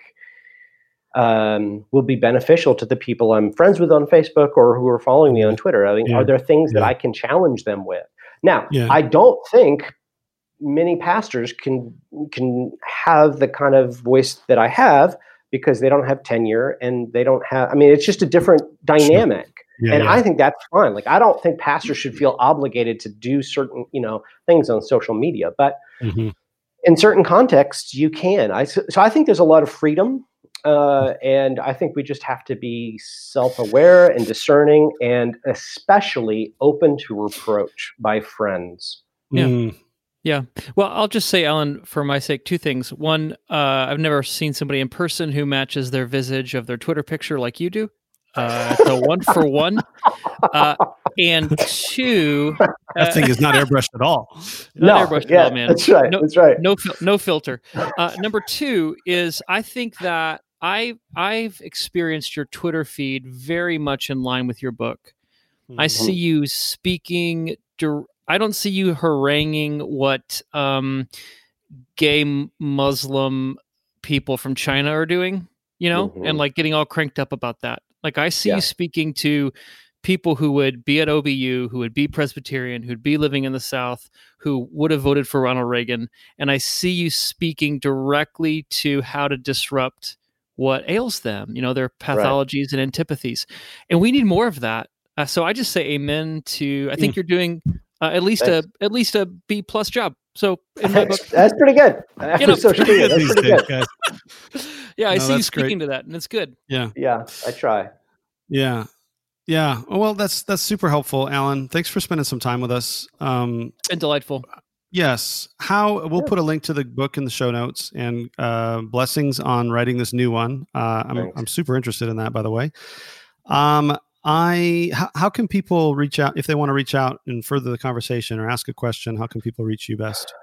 um, will be beneficial to the people I'm friends with on Facebook or who are following me on Twitter. I mean, yeah. are there things yeah. that I can challenge them with? Now, yeah. I don't think many pastors can can have the kind of voice that I have, because they don't have tenure and they don't have, I mean, it's just a different dynamic. Sure. Yeah, and yeah. I think that's fine. Like, I don't think pastors should feel obligated to do certain, you know, things on social media, but mm-hmm. in certain contexts you can. I, so I think there's a lot of freedom. Uh, and I think we just have to be self-aware and discerning, and especially open to reproach by friends. Yeah. Mm. Yeah. Well, I'll just say, Alan, for my sake, two things. One, uh, I've never seen somebody in person who matches their visage of their Twitter picture like you do. Uh, so one for one. Uh, and two, uh, that thing is not airbrushed at all. Not no, airbrushed yeah, at all, man. That's right. No, that's right. No, no filter. Uh, number two is, I think that I I've experienced your Twitter feed very much in line with your book. Mm-hmm. I see you speaking. Dir- I don't see you haranguing what um, gay Muslim people from China are doing, you know, mm-hmm. and like getting all cranked up about that. Like, I see yeah. you speaking to people who would be at O B U, who would be Presbyterian, who'd be living in the South, who would have voted for Ronald Reagan. And I see you speaking directly to how to disrupt what ails them, you know, their pathologies right. and antipathies. And we need more of that. Uh, so I just say amen to, I think mm. you're doing uh, at least Thanks. a at least a B plus job. So in my book, that's pretty good. You know, social media, that's pretty good. Guys. Yeah, I no, see you speaking great. to that, and it's good. Yeah, yeah, I try. Yeah, yeah. Well, that's that's super helpful, Alan. Thanks for spending some time with us. Um, it's been delightful. Yes. How we'll yeah. put a link to the book in the show notes, and uh, blessings on writing this new one. Uh, I'm Thanks. I'm super interested in that, by the way. Um, I how, how can people reach out if they want to reach out and further the conversation or ask a question? How can people reach you best?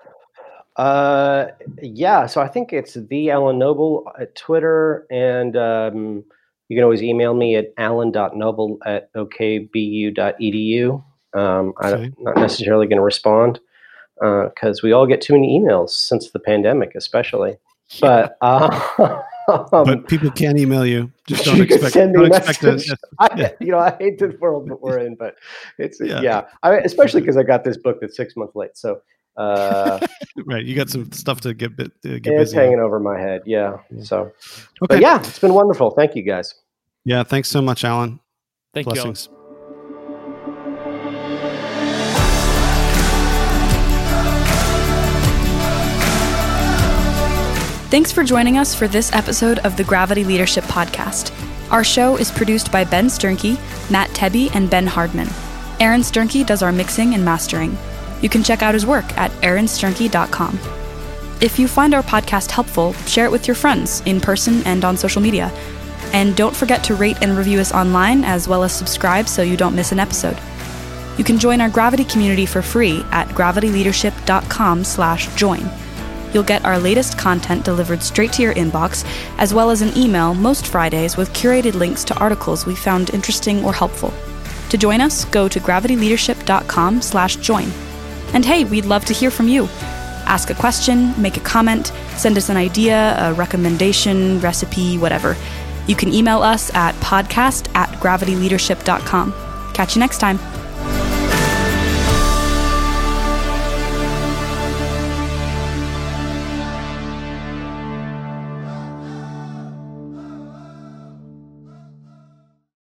Uh, yeah. So I think it's the Alan Noble at Twitter, and um, you can always email me at alan dot noble at o k b u dot e d u. Um, okay. I'm not necessarily going to respond because uh, we all get too many emails since the pandemic, especially. But uh, um, but people can email you. Just don't expect. Send me don't expect a, I, yeah. You know, I hate the world that we're in, but it's yeah. yeah. I mean, especially because I got this book that's six months late. So uh, right, you got some stuff to get bit. To get it's busy hanging on. over my head. Yeah. So okay. But yeah, it's been wonderful. Thank you, guys. Yeah. Thanks so much, Alan. Thank Blessings. you. Alan. Thanks for joining us for this episode of the Gravity Leadership Podcast. Our show is produced by Ben Sternke, Matt Tebby, and Ben Hardman. Aaron Sternke does our mixing and mastering. You can check out his work at aaron sternke dot com. If you find our podcast helpful, share it with your friends in person and on social media. And don't forget to rate and review us online, as well as subscribe so you don't miss an episode. You can join our Gravity community for free at gravity leadership dot com slash join. You'll get our latest content delivered straight to your inbox, as well as an email most Fridays with curated links to articles we found interesting or helpful. To join us, go to gravity leadership dot com slash join. And hey, we'd love to hear from you. Ask a question, make a comment, send us an idea, a recommendation, recipe, whatever. You can email us at podcast at gravity leadership dot com. Catch you next time.